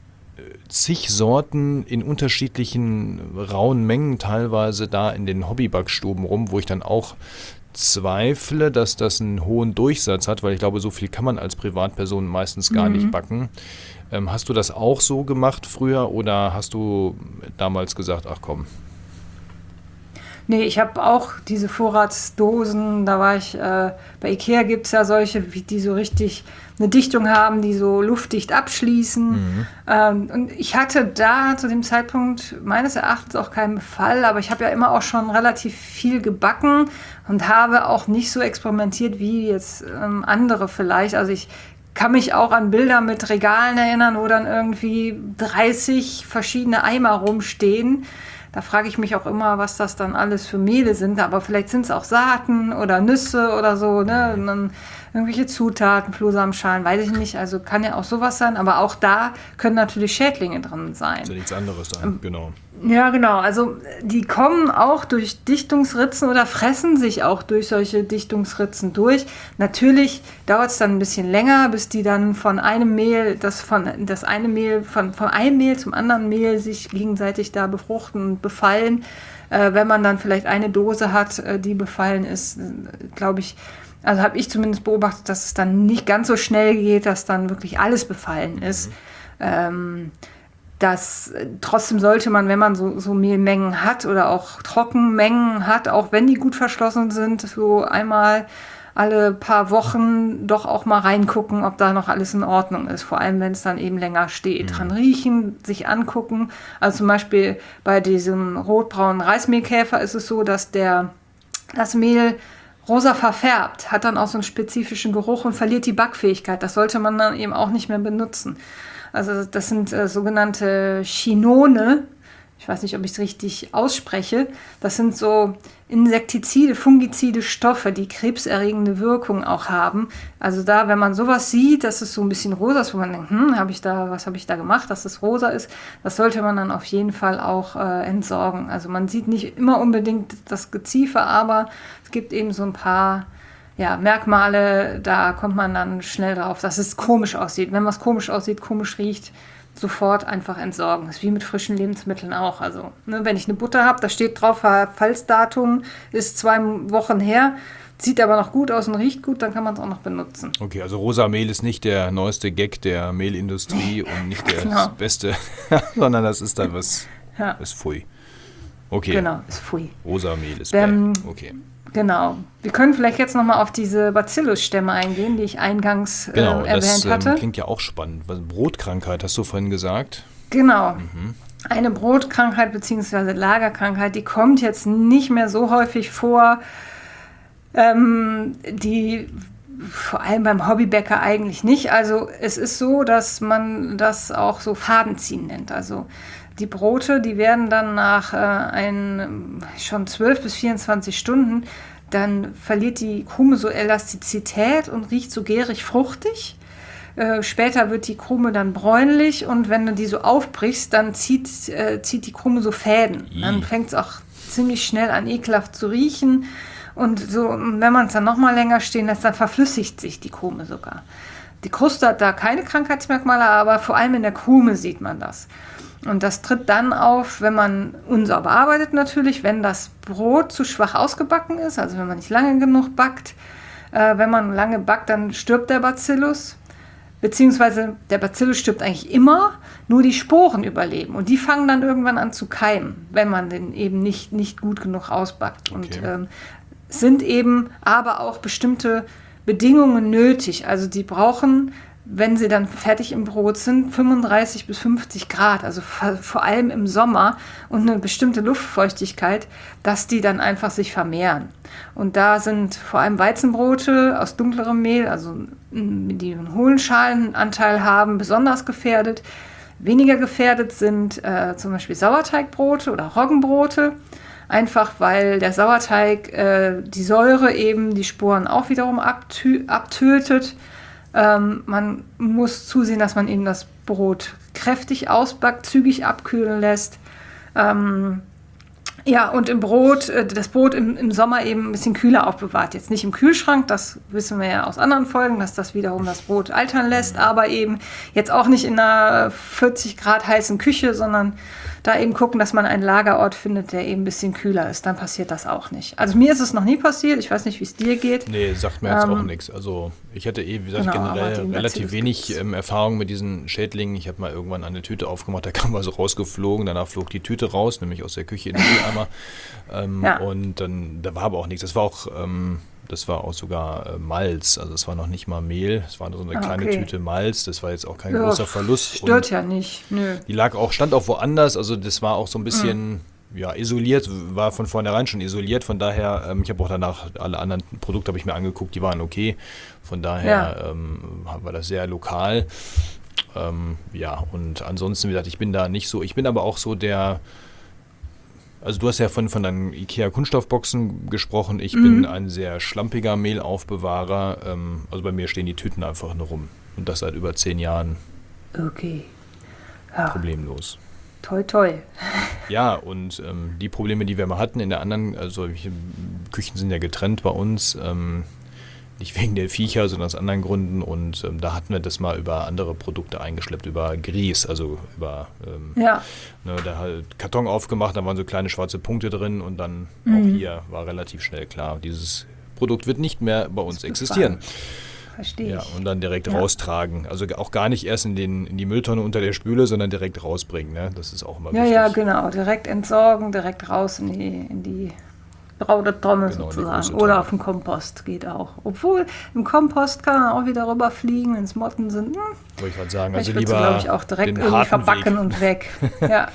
zig Sorten in unterschiedlichen rauen Mengen teilweise da in den Hobbybackstuben rum, wo ich dann auch zweifle, dass das einen hohen Durchsatz hat, weil ich glaube, so viel kann man als Privatperson meistens gar mhm. nicht backen. Ähm, hast du das auch so gemacht früher oder hast du damals gesagt, ach komm? Nee, ich habe auch diese Vorratsdosen, da war ich, äh, bei Ikea gibt es ja solche, wie die so richtig eine Dichtung haben, die so luftdicht abschließen. Mhm. Ähm, und ich hatte da zu dem Zeitpunkt meines Erachtens auch keinen Befall, aber ich habe ja immer auch schon relativ viel gebacken und habe auch nicht so experimentiert wie jetzt ähm, andere vielleicht. Also ich kann mich auch an Bilder mit Regalen erinnern, wo dann irgendwie dreißig verschiedene Eimer rumstehen. Da frage ich mich auch immer, was das dann alles für Mehle sind. Aber vielleicht sind es auch Saaten oder Nüsse oder so, ne? Und dann irgendwelche Zutaten, Flohsamenschalen, weiß ich nicht. Also kann ja auch sowas sein. Aber auch da können natürlich Schädlinge drin sein. Also nichts anderes sein, ähm, genau. Ja, genau. Also die kommen auch durch Dichtungsritzen oder fressen sich auch durch solche Dichtungsritzen durch. Natürlich dauert es dann ein bisschen länger, bis die dann von einem Mehl, das von das eine Mehl, von, von einem Mehl zum anderen Mehl sich gegenseitig da befruchten und befallen. Äh, wenn man dann vielleicht eine Dose hat, äh, die befallen ist, äh, glaube ich, also habe ich zumindest beobachtet, dass es dann nicht ganz so schnell geht, dass dann wirklich alles befallen ist. Mhm. Ähm, Das, trotzdem sollte man, wenn man so, so Mehlmengen hat oder auch Trockenmengen hat, auch wenn die gut verschlossen sind, so einmal alle paar Wochen doch auch mal reingucken, ob da noch alles in Ordnung ist. Vor allem, wenn es dann eben länger steht. Mhm. Dran riechen, sich angucken. Also zum Beispiel bei diesem rotbraunen Reismehlkäfer ist es so, dass der, das Mehl rosa verfärbt, hat dann auch so einen spezifischen Geruch und verliert die Backfähigkeit. Das sollte man dann eben auch nicht mehr benutzen. Also das sind äh, sogenannte Chinone, ich weiß nicht, ob ich es richtig ausspreche, das sind so Insektizide, fungizide Stoffe, die krebserregende Wirkung auch haben. Also da, wenn man sowas sieht, dass es so ein bisschen rosa ist, wo man denkt, hm, hab ich da, was habe ich da gemacht, dass es rosa ist, das sollte man dann auf jeden Fall auch äh, entsorgen. Also man sieht nicht immer unbedingt das Geziefer, aber es gibt eben so ein paar ja, Merkmale, da kommt man dann schnell drauf, dass es komisch aussieht. Wenn was komisch aussieht, komisch riecht, sofort einfach entsorgen. Das ist wie mit frischen Lebensmitteln auch. Also, ne, wenn ich eine Butter habe, da steht drauf, Verfallsdatum ist zwei Wochen her, sieht aber noch gut aus und riecht gut, dann kann man es auch noch benutzen. Okay, also rosa Mehl ist nicht der neueste Gag der Mehlindustrie und nicht der genau. Beste, sondern das ist dann was, ja. ist Pfui. Okay. Genau, ist Pfui. Rosa Mehl ist ähm, bäh. Okay. Genau. Wir können vielleicht jetzt nochmal auf diese Bacillus-Stämme eingehen, die ich eingangs genau, äh, erwähnt das, ähm, hatte. klingt ja auch spannend. Brotkrankheit hast du vorhin gesagt. Genau. Mhm. Eine Brotkrankheit bzw. Lagerkrankheit, die kommt jetzt nicht mehr so häufig vor. Ähm, die vor allem beim Hobbybäcker eigentlich nicht. Also es ist so, dass man das auch so Fadenziehen nennt. Also die Brote, die werden dann nach äh, ein, schon zwölf bis vierundzwanzig Stunden, dann verliert die Krume so Elastizität und riecht so gärig fruchtig. Äh, später wird die Krume dann bräunlich und wenn du die so aufbrichst, dann zieht, äh, zieht die Krume so Fäden. I. Dann fängt es auch ziemlich schnell an ekelhaft zu riechen. Und so, wenn man es dann noch mal länger stehen lässt, dann verflüssigt sich die Krume sogar. Die Kruste hat da keine Krankheitsmerkmale, aber vor allem in der Krume sieht man das. Und das tritt dann auf, wenn man unsauber arbeitet natürlich, wenn das Brot zu schwach ausgebacken ist, also wenn man nicht lange genug backt. Äh, wenn man lange backt, dann stirbt der Bacillus. Beziehungsweise der Bacillus stirbt eigentlich immer, nur die Sporen überleben. Und die fangen dann irgendwann an zu keimen, wenn man den eben nicht, nicht gut genug ausbackt. Okay. Und ähm, sind eben aber auch bestimmte Bedingungen nötig. Also die brauchen, wenn sie dann fertig im Brot sind, fünfunddreißig bis fünfzig Grad, also vor allem im Sommer und eine bestimmte Luftfeuchtigkeit, dass die dann einfach sich vermehren. Und da sind vor allem Weizenbrote aus dunklerem Mehl, also die einen hohen Schalenanteil haben, besonders gefährdet. Weniger gefährdet sind äh, zum Beispiel Sauerteigbrote oder Roggenbrote, einfach weil der Sauerteig äh, die Säure eben die Sporen auch wiederum abtö- abtötet. Ähm, man muss zusehen, dass man eben das Brot kräftig ausbackt, zügig abkühlen lässt. Ähm, ja, und im Brot, äh, das Brot im, im Sommer eben ein bisschen kühler aufbewahrt. Jetzt nicht im Kühlschrank, das wissen wir ja aus anderen Folgen, dass das wiederum das Brot altern lässt, aber eben jetzt auch nicht in einer vierzig Grad heißen Küche, sondern da eben gucken, dass man einen Lagerort findet, der eben ein bisschen kühler ist. Dann passiert das auch nicht. Also mir ist es noch nie passiert. Ich weiß nicht, wie es dir geht. Nee, sagt mir jetzt ähm, auch nichts. Also ich hatte eh, wie gesagt, genau, generell relativ wenig gibt's. ähm, Erfahrung mit diesen Schädlingen. Ich habe mal irgendwann eine Tüte aufgemacht, da kam was rausgeflogen. Danach flog die Tüte raus, nämlich aus der Küche in den Mülleimer. ähm, ja. Und dann, da war aber auch nichts. Das war auch... Ähm, Das war auch sogar äh, Malz, also es war noch nicht mal Mehl, es war nur so eine Ah, kleine okay. Tüte Malz, das war jetzt auch kein Ja, großer Verlust. Stört Und ja nicht, nö. die lag auch, stand auch woanders, also das war auch so ein bisschen mm. ja, isoliert, war von vornherein schon isoliert, von daher, ähm, ich habe auch danach alle anderen Produkte habe ich mir angeguckt, die waren okay, von daher Ja. ähm, war das sehr lokal. Ähm, ja, und ansonsten, wie gesagt, ich bin da nicht so, ich bin aber auch so der... Also du hast ja von, von deinen Ikea-Kunststoffboxen gesprochen. Ich mhm. bin ein sehr schlampiger Mehlaufbewahrer. Ähm, also bei mir stehen die Tüten einfach nur rum. Und das seit über zehn Jahren. Okay. Ja. Problemlos. Toi, toi. Ja, und ähm, die Probleme, die wir mal hatten in der anderen, also Küchen sind ja getrennt bei uns, ähm, nicht wegen der Viecher, sondern aus anderen Gründen. Und ähm, da hatten wir das mal über andere Produkte eingeschleppt, über Grieß, also über ähm, ja. ne, da halt Karton aufgemacht, da waren so kleine schwarze Punkte drin und dann mhm. auch hier war relativ schnell klar, dieses Produkt wird nicht mehr bei uns existieren. Verstehe ja, ich. und dann direkt ja. raustragen. Also auch gar nicht erst in, den, in die Mülltonne unter der Spüle, sondern direkt rausbringen. Ne? Das ist auch immer ja, wichtig. Ja, genau. Direkt entsorgen, direkt raus in die, in die braune Tonne genau, sozusagen. Tonne. Oder auf den Kompost geht auch. Obwohl, im Kompost kann man auch wieder rüberfliegen, wenn es Motten sind. Hm, Wollte ich gerade sagen. also Also lieber, glaube ich, auch direkt den irgendwie verbacken Weg. und weg. Ja.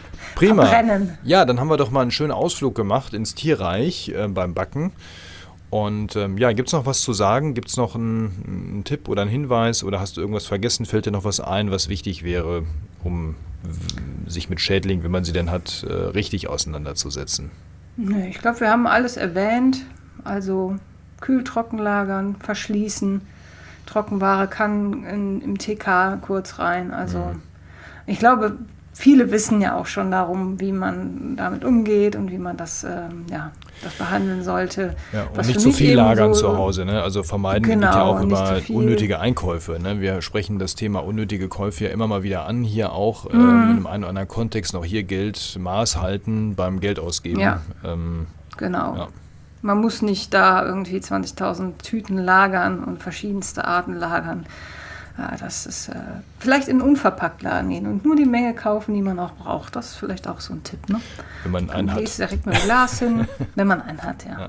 Prima. Verbrennen. Ja, dann haben wir doch mal einen schönen Ausflug gemacht ins Tierreich äh, beim Backen. Und ähm, ja, gibt es noch was zu sagen? Gibt es noch einen, einen Tipp oder einen Hinweis oder hast du irgendwas vergessen? Fällt dir noch was ein, was wichtig wäre, um w- sich mit Schädlingen, wenn man sie denn hat, äh, richtig auseinanderzusetzen? Nee, ich glaube, wir haben alles erwähnt. Also kühl trocken lagern, verschließen. Trockenware kann in, im T K kurz rein. Also Mhm. ich glaube, viele wissen ja auch schon darum, wie man damit umgeht und wie man das, ähm, ja, das behandeln sollte. Ja, und Was nicht für zu mich viel eben lagern so- zu Hause, ne? Also vermeiden Genau, geht ja auch nicht über zu viel. unnötige Einkäufe. Ne? Wir sprechen das Thema unnötige Käufe ja immer mal wieder an, hier auch Mhm. ähm, in einem einen oder anderen Kontext. Auch hier gilt Maß halten beim Geld ausgeben. Ja. Ähm, Genau. Ja. Man muss nicht da irgendwie zwanzigtausend Tüten lagern und verschiedenste Arten lagern. Ja, das ist äh, vielleicht in Unverpacktladen gehen und nur die Menge kaufen, die man auch braucht. Das ist vielleicht auch so ein Tipp. Ne? wenn man einen Dann hat. gehst du direkt mit dem Glas hin, wenn man einen hat, ja. Ja.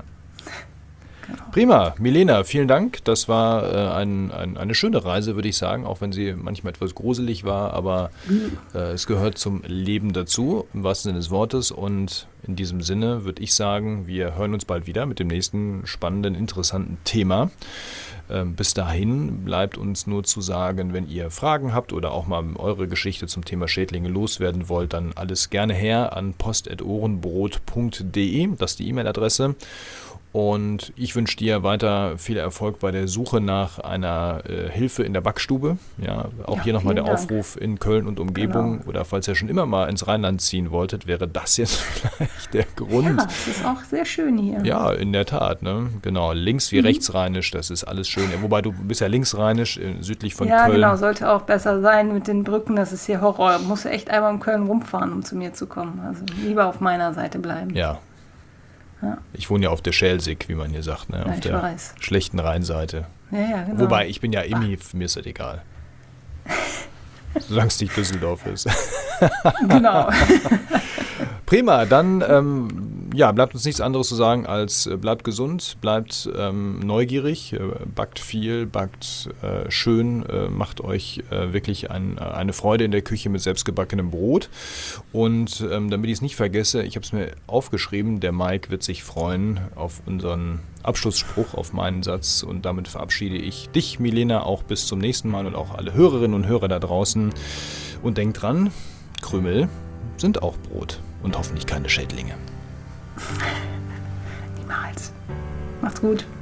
Prima, Milena, vielen Dank. Das war äh, ein, ein, eine schöne Reise, würde ich sagen, auch wenn sie manchmal etwas gruselig war, aber äh, es gehört zum Leben dazu, im wahrsten Sinne des Wortes. Und in diesem Sinne würde ich sagen, wir hören uns bald wieder mit dem nächsten spannenden, interessanten Thema. Ähm, bis dahin bleibt uns nur zu sagen, wenn ihr Fragen habt oder auch mal eure Geschichte zum Thema Schädlinge loswerden wollt, dann alles gerne her an post at ohrenbrot punkt de, das ist die E-Mail-Adresse. Und ich wünsche dir weiter viel Erfolg bei der Suche nach einer äh, Hilfe in der Backstube. Ja, auch Ja, hier nochmal der vielen Dank. Aufruf in Köln und Umgebung. Genau. Oder falls ihr schon immer mal ins Rheinland ziehen wolltet, wäre das jetzt vielleicht der Grund. Ja, es ist auch sehr schön hier. Ja, in der Tat. Ne? Genau, links wie Mhm. rechtsrheinisch, das ist alles schön. Ja, wobei du bist ja linksrheinisch, äh, südlich von Ja, Köln. genau, sollte auch besser sein mit den Brücken. Das ist hier Horror. Muss echt einmal um Köln rumfahren, um zu mir zu kommen. Also lieber auf meiner Seite bleiben. Ja. Ja. Ich wohne ja auf der Schelsig, wie man hier sagt, ne? Ja, auf ich der weiß. schlechten Rheinseite. Ja, ja, genau. Wobei, ich bin ja Immi, mir ist das egal. Solange es nicht Düsseldorf ist. Genau. Prima, dann ähm, ja, bleibt uns nichts anderes zu sagen als äh, bleibt gesund, bleibt ähm, neugierig, äh, backt viel, backt äh, schön, äh, macht euch äh, wirklich ein, eine Freude in der Küche mit selbstgebackenem Brot. Und ähm, damit ich es nicht vergesse, ich habe es mir aufgeschrieben, der Mike wird sich freuen auf unseren Abschlussspruch, auf meinen Satz. Und damit verabschiede ich dich, Milena, auch bis zum nächsten Mal und auch alle Hörerinnen und Hörer da draußen. Und denkt dran, Krümel sind auch Brot und hoffentlich keine Schädlinge. Niemals. Macht's gut.